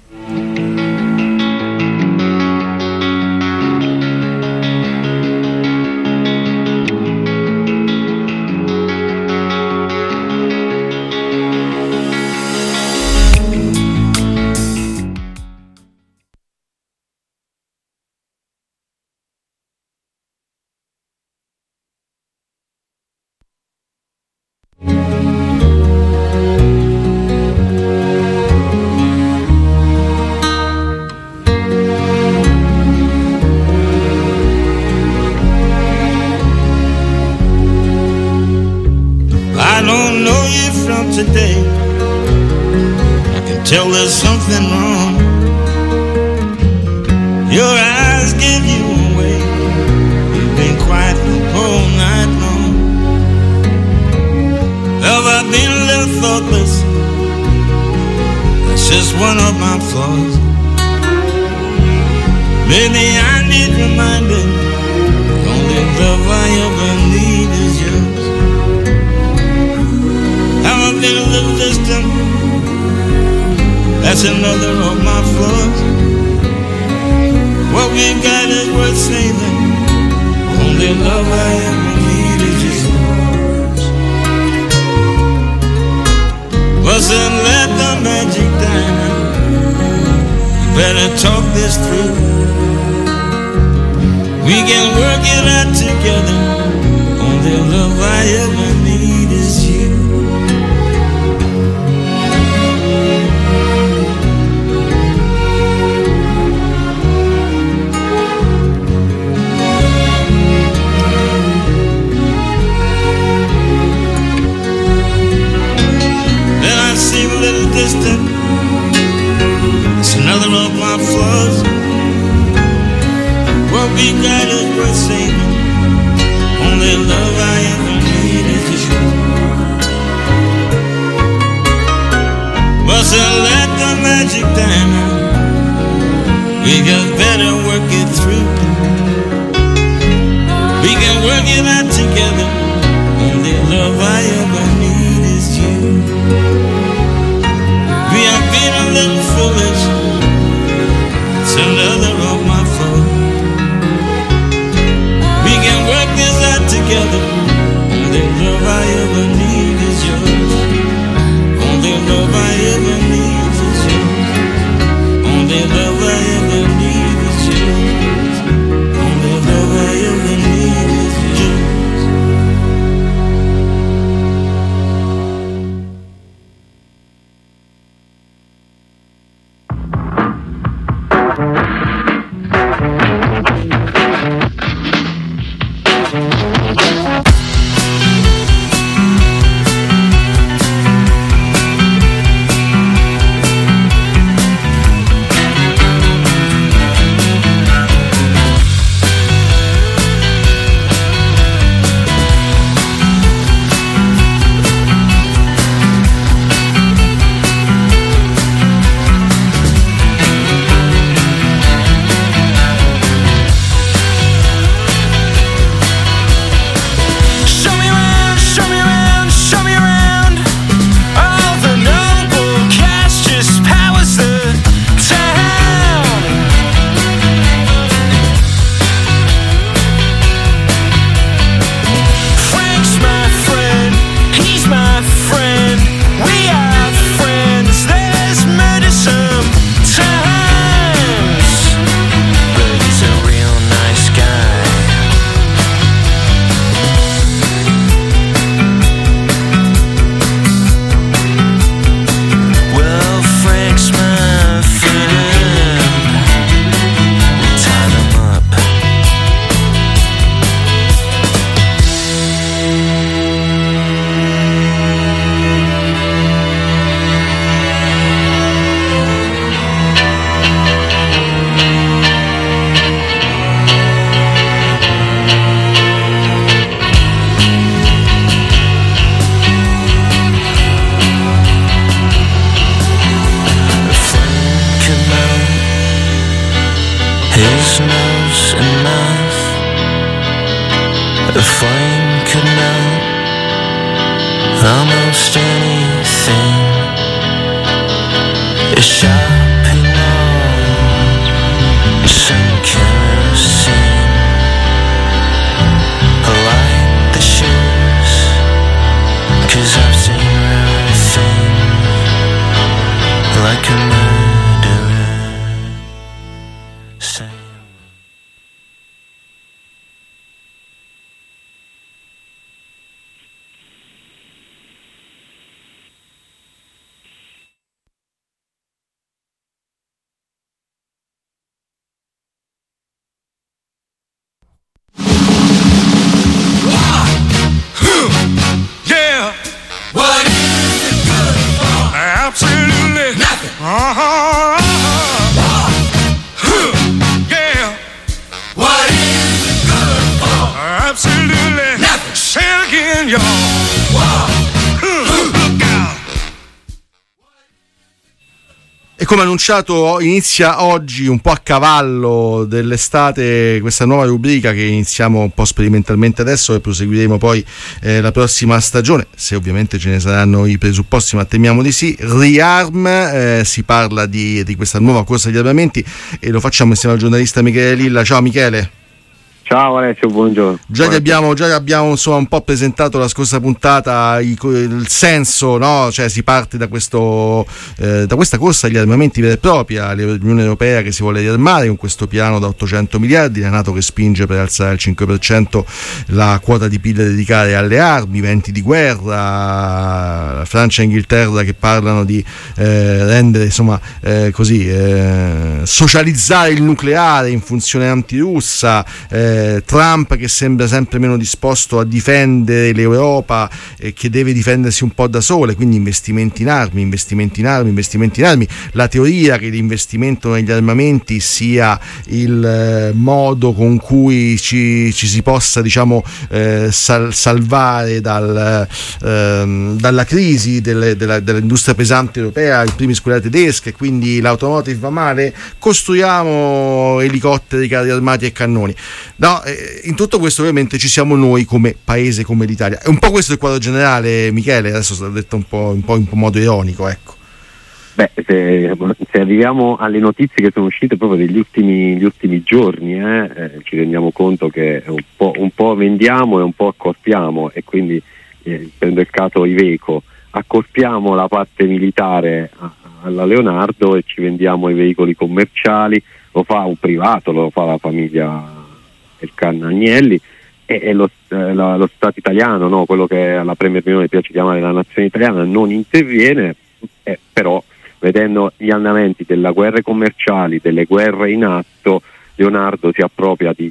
Tell there's something wrong. Your eyes give you away. You've been quiet the whole night long. Have I been a little thoughtless? That's just one of my flaws. Maybe I need reminding. The only love I ever need is yours. Have I been a little distant? That's another of my flaws. What we've got is worth saving. Only love I ever need is yours. Wasn't let the magic diamond. You better talk this through. We can work it out together. Only love I ever need is you. We can better work it through. We can work it out together. Only love I ever need is you. We have been a little foolish. It's another of my fault. We can work this out together. Only love I ever need is yours. Only love I ever need is yours. Only love I ever need is yours. Only love I ever need is yours. His nose and mouth, a flame could melt almost anything. A shopping mall, some kerosene. I like the shoes, 'cause I've seen rare things, like a murderer. Yeah. What is it good for? Absolutely nothing. Yeah. What is it good for? Absolutely nothing. Say it again, y'all. Look out. E come annunciato inizia oggi, un po' a cavallo dell'estate, questa nuova rubrica che iniziamo un po' sperimentalmente adesso e proseguiremo poi la prossima stagione, se ovviamente ce ne saranno i presupposti, ma temiamo di sì. Rearm, si parla di questa nuova corsa agli armamenti e lo facciamo insieme al giornalista Michele Lilla. Ciao Michele. Ciao Alessio, buongiorno. Già abbiamo insomma un po' presentato la scorsa puntata il senso, no? Cioè si parte da questa corsa agli armamenti vera e propria, l'Unione Europea che si vuole riarmare con questo piano da 800 miliardi, la NATO che spinge per alzare al 5% la quota di PIL da dedicare alle armi, venti di guerra, Francia e Inghilterra che parlano di rendere insomma socializzare il nucleare in funzione antirussa, Trump che sembra sempre meno disposto a difendere l'Europa, che deve difendersi un po' da sola, quindi investimenti in armi. La teoria che l'investimento negli armamenti sia il modo con cui ci si possa, diciamo, salvare dalla crisi dell'industria pesante europea, in primis quella tedesca, e quindi l'automotive va male, costruiamo elicotteri, carri armati e cannoni. No, in tutto questo ovviamente ci siamo noi come paese, come l'Italia. È un po' questo il quadro generale, Michele, adesso l'ho detto un po' in modo ironico, ecco. Beh, se arriviamo alle notizie che sono uscite proprio degli ultimi giorni, ci rendiamo conto che un po' vendiamo e un po' accorpiamo, e quindi prendo il caso Iveco, accorpiamo la parte militare alla Leonardo e ci vendiamo i veicoli commerciali, lo fa un privato, lo fa la famiglia del Canna Agnelli, e lo Stato italiano, no? Quello che alla Premier Riunione piace chiamare la nazione italiana, non interviene, però vedendo gli andamenti delle guerre commerciali, delle guerre in atto, Leonardo si appropria di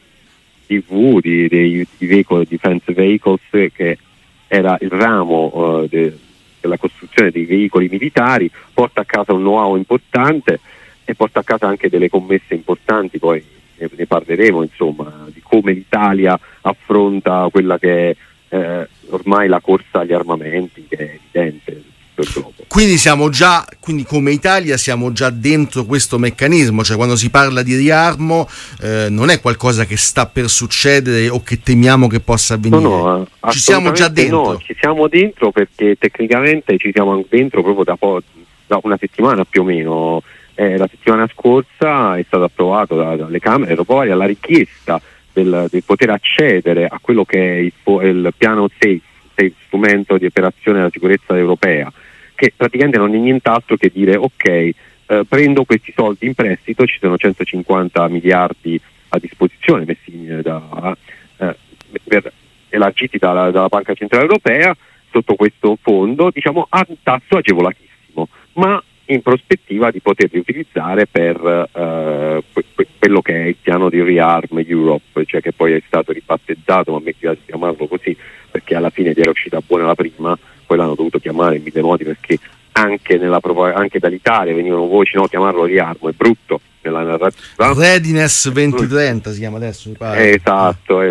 dei veicoli, defense vehicles, che era il ramo della costruzione dei veicoli militari, porta a casa un know-how importante e porta a casa anche delle commesse importanti. Poi ne parleremo, insomma, di come l'Italia affronta quella che è ormai la corsa agli armamenti, che è evidente. Quindi come Italia siamo già dentro questo meccanismo, cioè quando si parla di riarmo non è qualcosa che sta per succedere o che temiamo che possa avvenire. No, ci siamo già dentro. No, ci siamo dentro, perché tecnicamente ci siamo dentro proprio da una settimana più o meno. La settimana scorsa è stato approvato dalle Camere europee la richiesta del poter accedere a quello che è il piano SAFE, strumento di operazione della sicurezza europea, che praticamente non è nient'altro che dire ok, prendo questi soldi in prestito, ci sono 150 miliardi a disposizione messi elargiti dalla Banca Centrale Europea sotto questo fondo, diciamo a un tasso agevolatissimo, ma in prospettiva di poterli utilizzare per quello che è il piano di Rearm Europe, cioè che poi è stato ribattezzato, ma a me piace chiamarlo così perché alla fine era uscita buona la prima, poi l'hanno dovuto chiamare in mille modi, perché anche dall'Italia venivano voci, no, chiamarlo Rearm è brutto nella narrativa. Readiness 2030 si chiama adesso, mi pare. Esatto.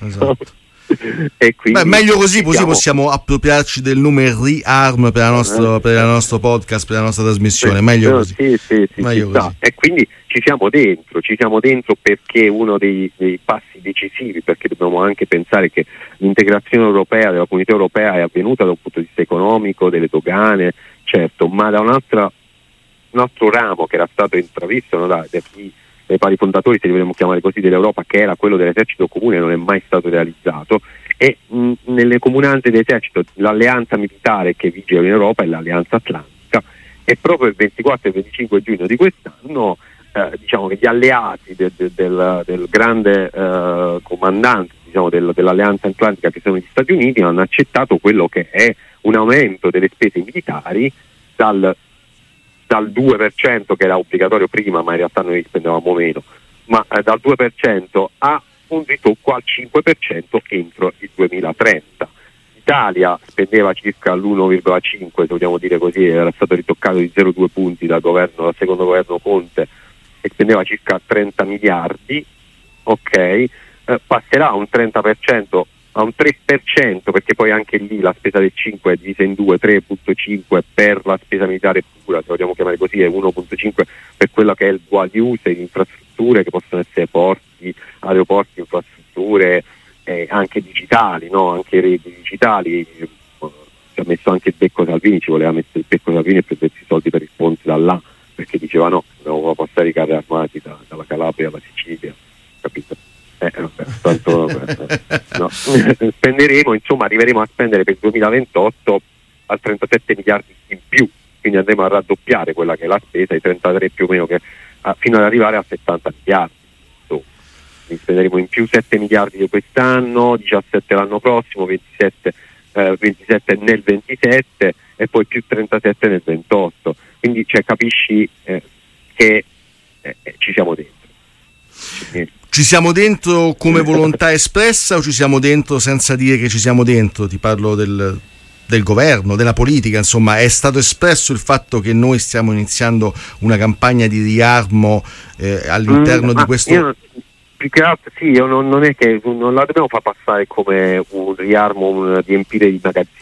E quindi meglio così possiamo appropriarci del nome Rearm per il nostro podcast, per la nostra trasmissione. Meglio così. Sì, meglio così. E quindi ci siamo dentro perché uno dei passi decisivi, perché dobbiamo anche pensare che l'integrazione europea della comunità europea è avvenuta da un punto di vista economico, delle dogane, certo, ma da un altro ramo che era stato intravisto, no, dai vari fondatori, se li vogliamo chiamare così, dell'Europa, che era quello dell'esercito comune, non è mai stato realizzato, e nelle comunanze dell'esercito l'alleanza militare che vige in Europa è l'alleanza atlantica, e proprio il 24 e 25 giugno di quest'anno diciamo che gli alleati del grande comandante, diciamo, dell'alleanza atlantica, che sono gli Stati Uniti, hanno accettato quello che è un aumento delle spese militari dal 2% che era obbligatorio prima, ma in realtà noi spendevamo meno, ma dal 2% a un ritocco al 5% entro il 2030. L'Italia spendeva circa l'1,5, se vogliamo dire così, era stato ritoccato di 0,2 punti dal secondo governo Conte, e spendeva circa 30 miliardi, ok, passerà a un 30%, a un 3%, perché poi anche lì la spesa del 5 è divisa in due, 3,5 per la spesa militare pura, se vogliamo chiamare così, e 1,5 per quella che è il dual use di infrastrutture, che possono essere porti, aeroporti, infrastrutture anche digitali, no? Anche reti digitali. Ci ha messo anche il becco Salvini, ci voleva mettere il becco Salvini e prendersi i soldi per il ponte da là, perché diceva no, dobbiamo passare i carri armati dalla Calabria alla Sicilia, capito? No. Spenderemo, insomma, arriveremo a spendere per il 2028 a 37 miliardi in più, quindi andremo a raddoppiare quella che è la spesa, i 33 più o meno, fino ad arrivare a 70 miliardi. Quindi spenderemo in più 7 miliardi di quest'anno, 17 l'anno prossimo, 27 nel 27 e poi più 37 nel 28. Quindi capisci che ci siamo dentro. Ci Ci siamo dentro come volontà espressa o ci siamo dentro senza dire che ci siamo dentro? Ti parlo del governo, della politica, insomma. È stato espresso il fatto che noi stiamo iniziando una campagna di riarmo all'interno di questo... Più che altro sì, non è che non la dobbiamo far passare come un riarmo, un riempire di magazzini,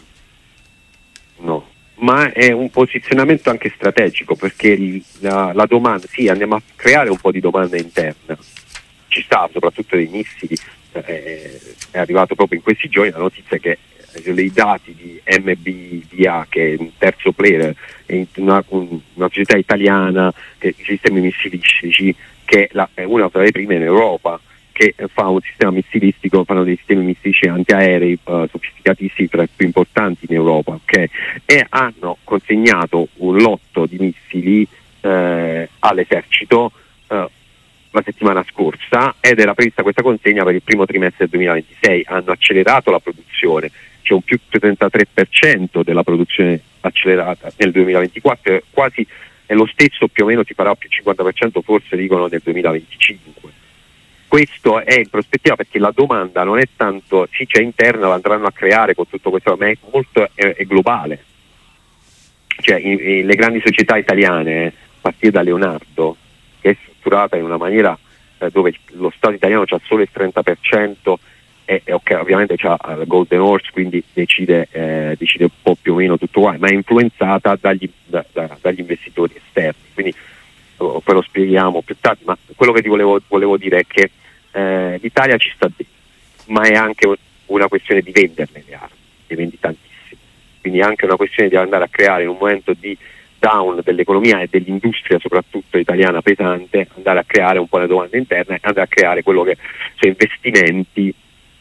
no, ma è un posizionamento anche strategico, perché la domanda, sì, andiamo a creare un po' di domanda interna, ci sta, soprattutto dei missili, è arrivato proprio in questi giorni la notizia che i dati di MBDA, che è un terzo player, una società italiana che sistemi missilistici, che è una tra le prime in Europa, che fa un sistema missilistico, fanno dei sistemi missilistici antiaerei sofisticatissimi, tra i più importanti in Europa, okay? E hanno consegnato un lotto di missili all'esercito la settimana scorsa, ed era prevista questa consegna per il primo trimestre del 2026. Hanno accelerato la produzione, c'è un più 33% della produzione accelerata nel 2024, quasi è lo stesso, più o meno si farà più 50%, forse dicono nel 2025. Questo è in prospettiva, perché la domanda non è tanto, sì, c'è interna, la andranno a creare con tutto questo, ma è globale. Cioè le grandi società italiane, a partire da Leonardo, che è strutturata in una maniera dove lo Stato italiano c'ha solo il 30%, e okay, ovviamente c'ha il Golden Horse, quindi decide un po' più o meno tutto qua, ma è influenzata dagli investitori esterni, quindi poi lo spieghiamo più tardi. Ma quello che ti volevo dire è che l'Italia ci sta dentro, ma è anche una questione di venderle le armi, ne vendi tantissime, quindi è anche una questione di andare a creare, in un momento di down dell'economia e dell'industria soprattutto italiana pesante, andare a creare un po' le domande interne e andare a creare quello che sono investimenti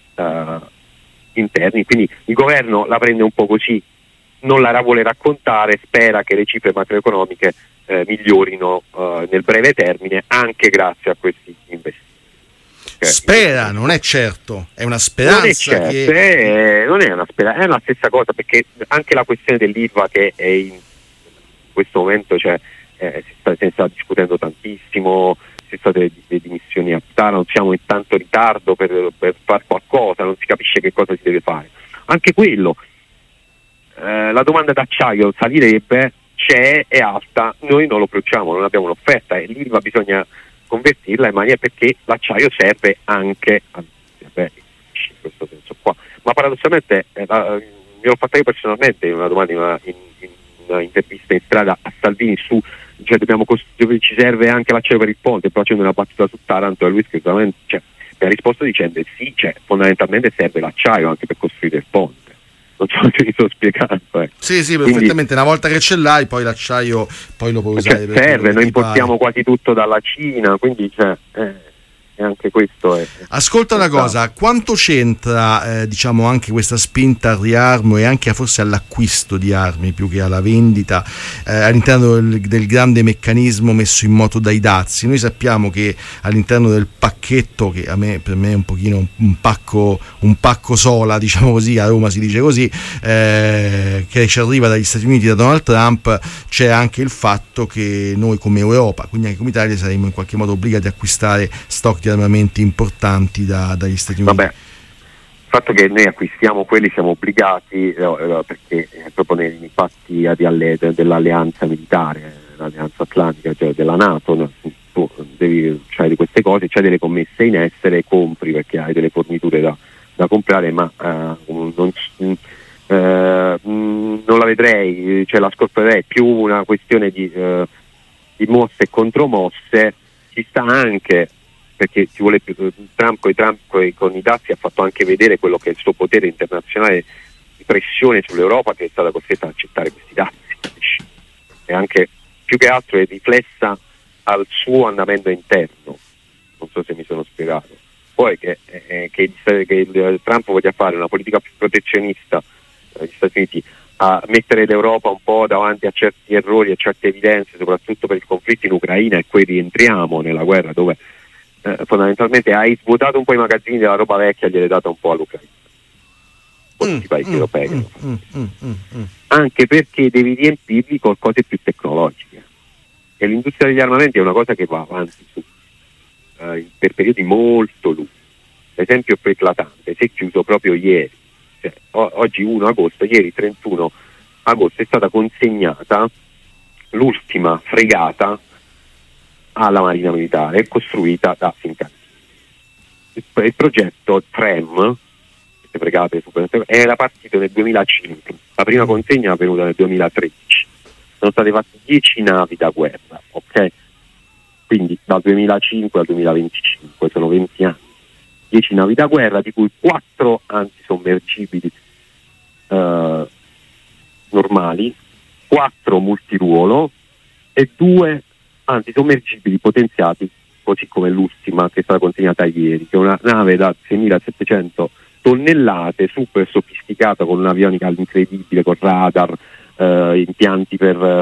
interni. Quindi il governo la prende un po' così, non la vuole raccontare, spera che le cifre macroeconomiche migliorino nel breve termine, anche grazie a questi investimenti. Spera, non è certo, è una speranza. Non è certo, non è una speranza, è la stessa cosa, perché anche la questione dell'ILVA, che è in questo momento, cioè, si sta discutendo tantissimo, ci sono state le dimissioni a Taranto, siamo in tanto ritardo per fare qualcosa, non si capisce che cosa si deve fare. Anche quello, la domanda d'acciaio salirebbe, c'è, è alta, noi non lo produciamo, non abbiamo un'offerta, e l'ILVA bisogna convertirla in maniera, perché l'acciaio serve anche in questo senso qua. Ma paradossalmente me l'ho fatta io personalmente una domanda in una intervista in strada a Salvini su, cioè ci serve anche l'acciaio per il ponte, però facendo una battuta su Taranto, e lui mi ha risposto dicendo sì, cioè, fondamentalmente serve l'acciaio anche per costruire il ponte. Non so se mi sto spiegando. Sì, perfettamente. Una volta che ce l'hai, poi l'acciaio poi lo puoi usare. Serve, noi importiamo quasi tutto dalla Cina, quindi e anche questo è. Ascolta una cosa, quanto c'entra diciamo anche questa spinta al riarmo e anche forse all'acquisto di armi più che alla vendita all'interno del grande meccanismo messo in moto dai dazi? Noi sappiamo che all'interno del pacchetto, che per me è un pochino un pacco sola, diciamo così, a Roma si dice così, che ci arriva dagli Stati Uniti, da Donald Trump, c'è anche il fatto che noi come Europa, quindi anche come Italia, saremo in qualche modo obbligati a acquistare stock di armamenti importanti dagli Stati Uniti. Vabbè, il fatto che noi acquistiamo quelli, siamo obbligati perché proprio nei patti dell'alleanza militare, l'alleanza atlantica, cioè della NATO, no? Tu c'hai di queste cose, c'hai delle commesse in essere, compri perché hai delle forniture da comprare, ma non la vedrei, cioè la scorporerei, più una questione di mosse e contromosse. Ci sta anche perché ci vuole più. Trump con i dazi ha fatto anche vedere quello che è il suo potere internazionale di pressione sull'Europa, che è stata costretta ad accettare questi dazi, e anche più che altro è riflessa al suo andamento interno. Non so se mi sono spiegato. Poi che Trump voglia fare una politica più protezionista degli Stati Uniti, a mettere l'Europa un po' davanti a certi errori, a certe evidenze, soprattutto per il conflitto in Ucraina, e poi rientriamo nella guerra dove fondamentalmente hai svuotato un po' i magazzini della roba vecchia, gliel'hai data un po' all'Ucraina, tutti i paesi europei, anche perché devi riempirli con cose più tecnologiche, e l'industria degli armamenti è una cosa che va avanti su, per periodi molto lunghi. L'esempio più eclatante si è chiuso proprio ieri, cioè, oggi 1 agosto, ieri 31 agosto è stata consegnata l'ultima fregata alla Marina Militare costruita da Fincantieri. Il progetto TREM, queste fregate era partito nel 2005, la prima consegna è avvenuta nel 2013, sono state fatte 10 navi da guerra, ok? Quindi dal 2005 al 2025 sono 20 anni, 10 navi da guerra, di cui 4 antisommergibili normali, 4 multiruolo e 2 antisommergibili potenziati, così come l'ultima che è stata consegnata ieri, che è una nave da 6.700 tonnellate, super sofisticata, con un'avionica incredibile, con radar, impianti per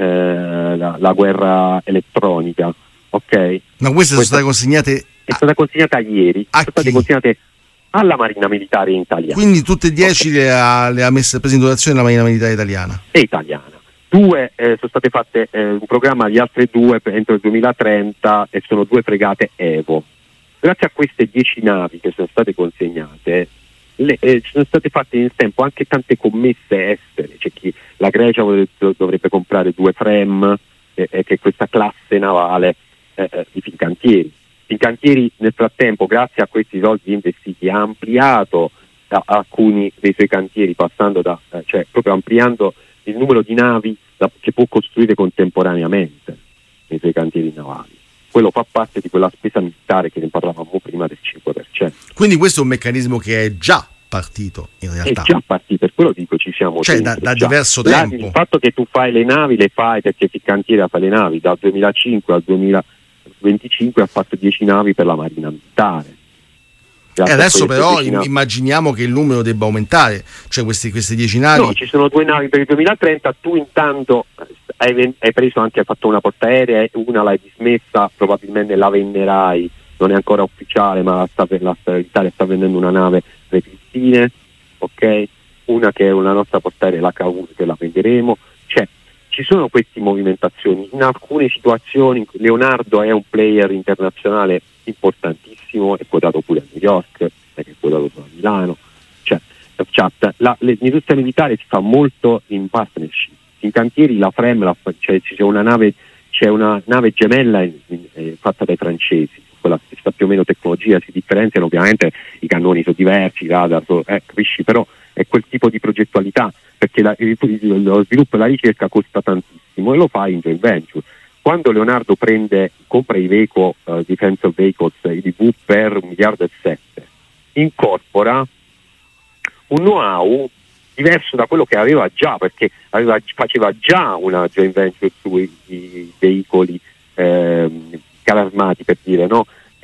la guerra elettronica, ok? Ma queste sono state consegnate? È stata consegnata ieri, sono state consegnate alla Marina Militare italiana. Quindi tutte e 10 le ha messe prese in dotazione la Marina Militare italiana? E italiana. 2 sono state fatte un programma di altre 2 entro il 2030 e sono 2 fregate Evo. Grazie a queste 10 navi che sono state consegnate sono state fatte nel tempo anche tante commesse estere. C'è chi la Grecia dovrebbe comprare 2 FREM, che è questa classe navale di Fincantieri. Fincantieri nel frattempo, grazie a questi soldi investiti, ha ampliato alcuni dei suoi cantieri, passando cioè proprio ampliando il numero di navi che può costruire contemporaneamente nei suoi cantieri navali. Quello fa parte di quella spesa militare che ne parlavamo prima del 5%. Quindi questo è un meccanismo che è già partito in realtà. È già partito, per quello dico ci siamo. Cioè da diverso tempo. Il fatto che tu fai le navi, le fai perché Fincantieri fa le navi dal 2005 al 2025, ha fatto 10 navi per la Marina Militare. E adesso però immaginiamo che il numero debba aumentare, cioè queste 10 navi. No, ci sono 2 navi per il 2030, tu intanto hai preso anche, hai fatto una portaerea, una l'hai dismessa, probabilmente la venderai, non è ancora ufficiale, ma l'Italia sta vendendo una nave per le Cristine, ok? Una che è una nostra portaerea, la Cavour, che la venderemo, cioè ci sono queste movimentazioni. In alcune situazioni Leonardo è un player internazionale importantissimo, è quotato pure a New York, è quotato solo a Milano, cioè l'industria militare si fa molto in partnership. In cantieri la FREM, c'è una nave gemella fatta dai francesi, con la stessa più o meno tecnologia, si differenziano ovviamente, i cannoni sono diversi, i radar capisci, però è quel tipo di progettualità, perché lo sviluppo e la ricerca costa tantissimo e lo fa in joint venture. Quando Leonardo compra i vehicle, defensive vehicles, i DV per 1,7 miliardi, incorpora un know-how diverso da quello che aveva già, perché faceva già una joint venture sui veicoli cararmati, per dire, no?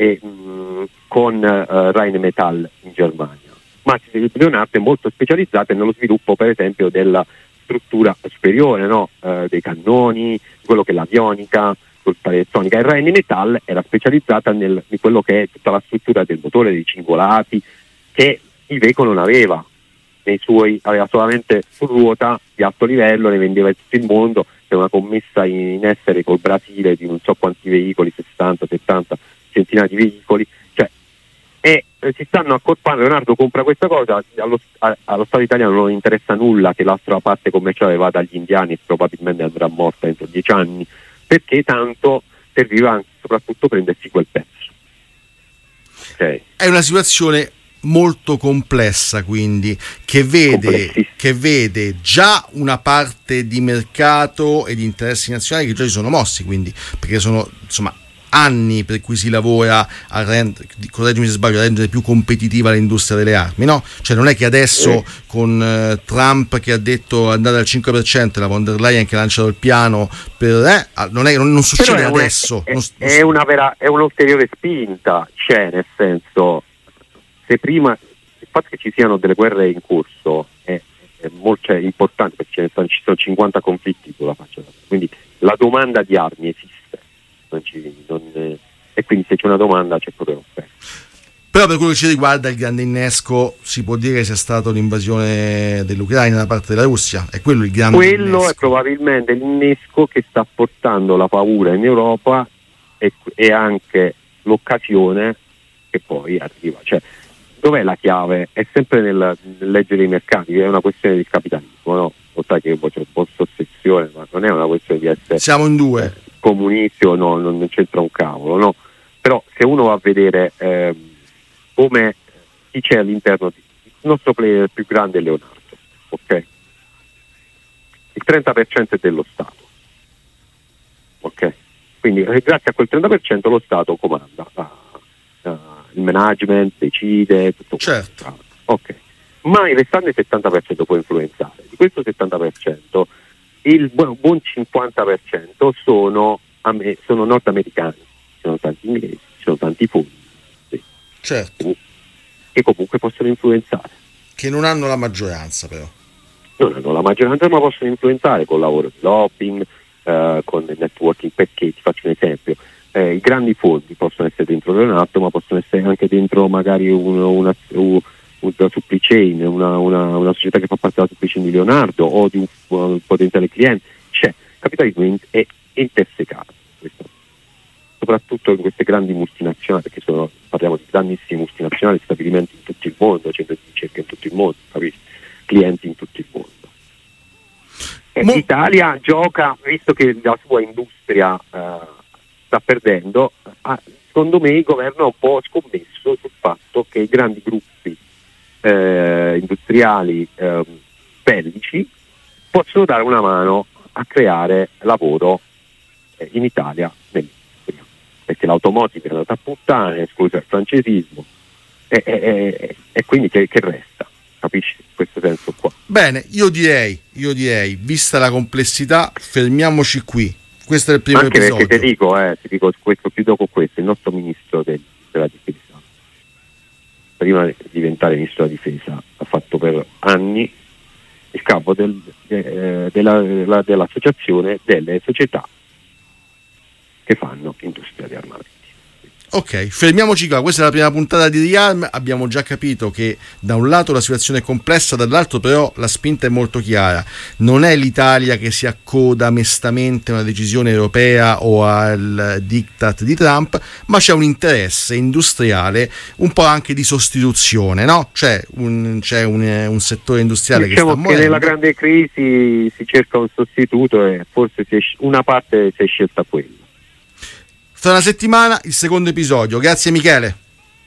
Con Rheinmetall in Germania. Ma Leonardo è molto specializzato nello sviluppo, per esempio, della struttura superiore, no? Dei cannoni, quello che è l'avionica, tutta l'elettronica. E Rheinmetall era specializzata in quello che è tutta la struttura del motore, dei cingolati, che Iveco non aveva. Aveva solamente su ruota di alto livello, ne vendeva in tutto il mondo. C'è una commessa in essere col Brasile di non so quanti veicoli, 60, 70 centinaia di veicoli, cioè, e si stanno accorpando. Leonardo compra questa cosa, allo Stato italiano non interessa nulla che l'altra parte commerciale vada agli indiani e probabilmente andrà morta entro 10 anni, perché tanto serviva soprattutto prendersi quel pezzo. Okay. È una situazione molto complessa, quindi che vede già una parte di mercato e di interessi nazionali che già si sono mossi, quindi perché sono insomma anni per cui si lavora correggimi se sbaglio, a rendere più competitiva l'industria delle armi, no? Cioè non è che adesso con Trump che ha detto andate al 5%, la von der Leyen che ha lanciato il piano per non succede adesso. È un'ulteriore spinta, cioè nel senso, se prima il fatto che ci siano delle guerre in corso è molto importante, perché ci sono 50 conflitti sulla faccia della terra, quindi la domanda di armi esiste, e quindi se c'è una domanda c'è pure un'offerta. Però per quello che ci riguarda, il grande innesco si può dire che sia stato l'invasione dell'Ucraina da parte della Russia, è quello il grande innesco. È probabilmente l'innesco che sta portando la paura in Europa e anche l'occasione che poi arriva. Cioè, dov'è la chiave? È sempre nel leggere i mercati, è una questione di capitalismo, no? Lo sai che io c'ho un po' ossessione, ma non è una questione di essere siamo in due comunisti o no, non c'entra un cavolo, no? Però se uno va a vedere come chi c'è all'interno il nostro player più grande è Leonardo, ok? Il 30% è dello Stato, ok? Quindi grazie a quel 30% lo Stato comanda il management, decide, tutto certo. questo. Ok. Ma il restante 70% può influenzare. Di questo 70% il buon 50% sono nordamericani, ci sono tanti inglesi, ci sono tanti fondi, sì, certo, che comunque possono influenzare. Che non hanno la maggioranza però. Non hanno la maggioranza, ma possono influenzare con lavoro di lobbying, con il networking, perché ti faccio un esempio. I grandi fondi possono essere dentro Leonardo, ma possono essere anche dentro magari una supply chain, una società che fa parte della supply chain di Leonardo o di un potenziale cliente. Cioè, il capitalismo è intersecato, soprattutto in queste grandi multinazionali, perché parliamo di grandissime multinazionali, stabilimenti in tutto il mondo, centri di ricerca in tutto il mondo, capisci? Clienti in tutto il mondo. L'Italia gioca, visto che la sua industria sta perdendo, secondo me il governo ha un po' scommesso sul fatto che i grandi gruppi industriali bellici possono dare una mano a creare lavoro in Italia nell'industria, perché l'automotive è andata a puttane, scusa il francesismo, e quindi che resta? Capisci questo senso qua? Bene, io direi, vista la complessità, fermiamoci qui. Questo è il primo anche episodio. Perché ti dico questo, chiudo con questo. Il nostro ministro della difesa, prima di diventare ministro della difesa, ha fatto per anni il capo dell'associazione delle società che fanno industria di armamenti. Ok, fermiamoci qua, questa è la prima puntata di Rearm. Abbiamo già capito che da un lato la situazione è complessa, dall'altro però la spinta è molto chiara. Non è l'Italia che si accoda mestamente a una decisione europea o al diktat di Trump, ma c'è un interesse industriale, un po' anche di sostituzione, no? C'è un settore industriale che sta morendo. Diciamo che nella grande crisi si cerca un sostituto e forse una parte si è scelta quella. Tra una settimana il secondo episodio. Grazie Michele.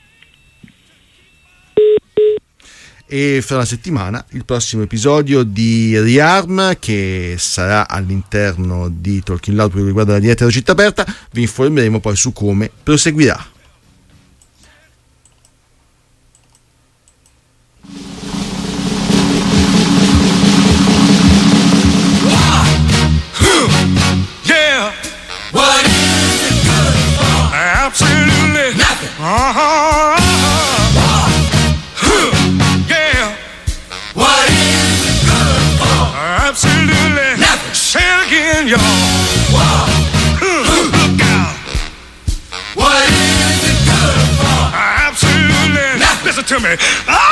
E fra una settimana il prossimo episodio di Rearm, che sarà all'interno di Talking Loud per riguarda la diretta da Città Aperta. Vi informeremo poi su come proseguirà. Absolutely nothing. Yeah. What is it good for? Absolutely nothing. Say it again, y'all. Look out. What is it good for? Absolutely nothing. Listen to me.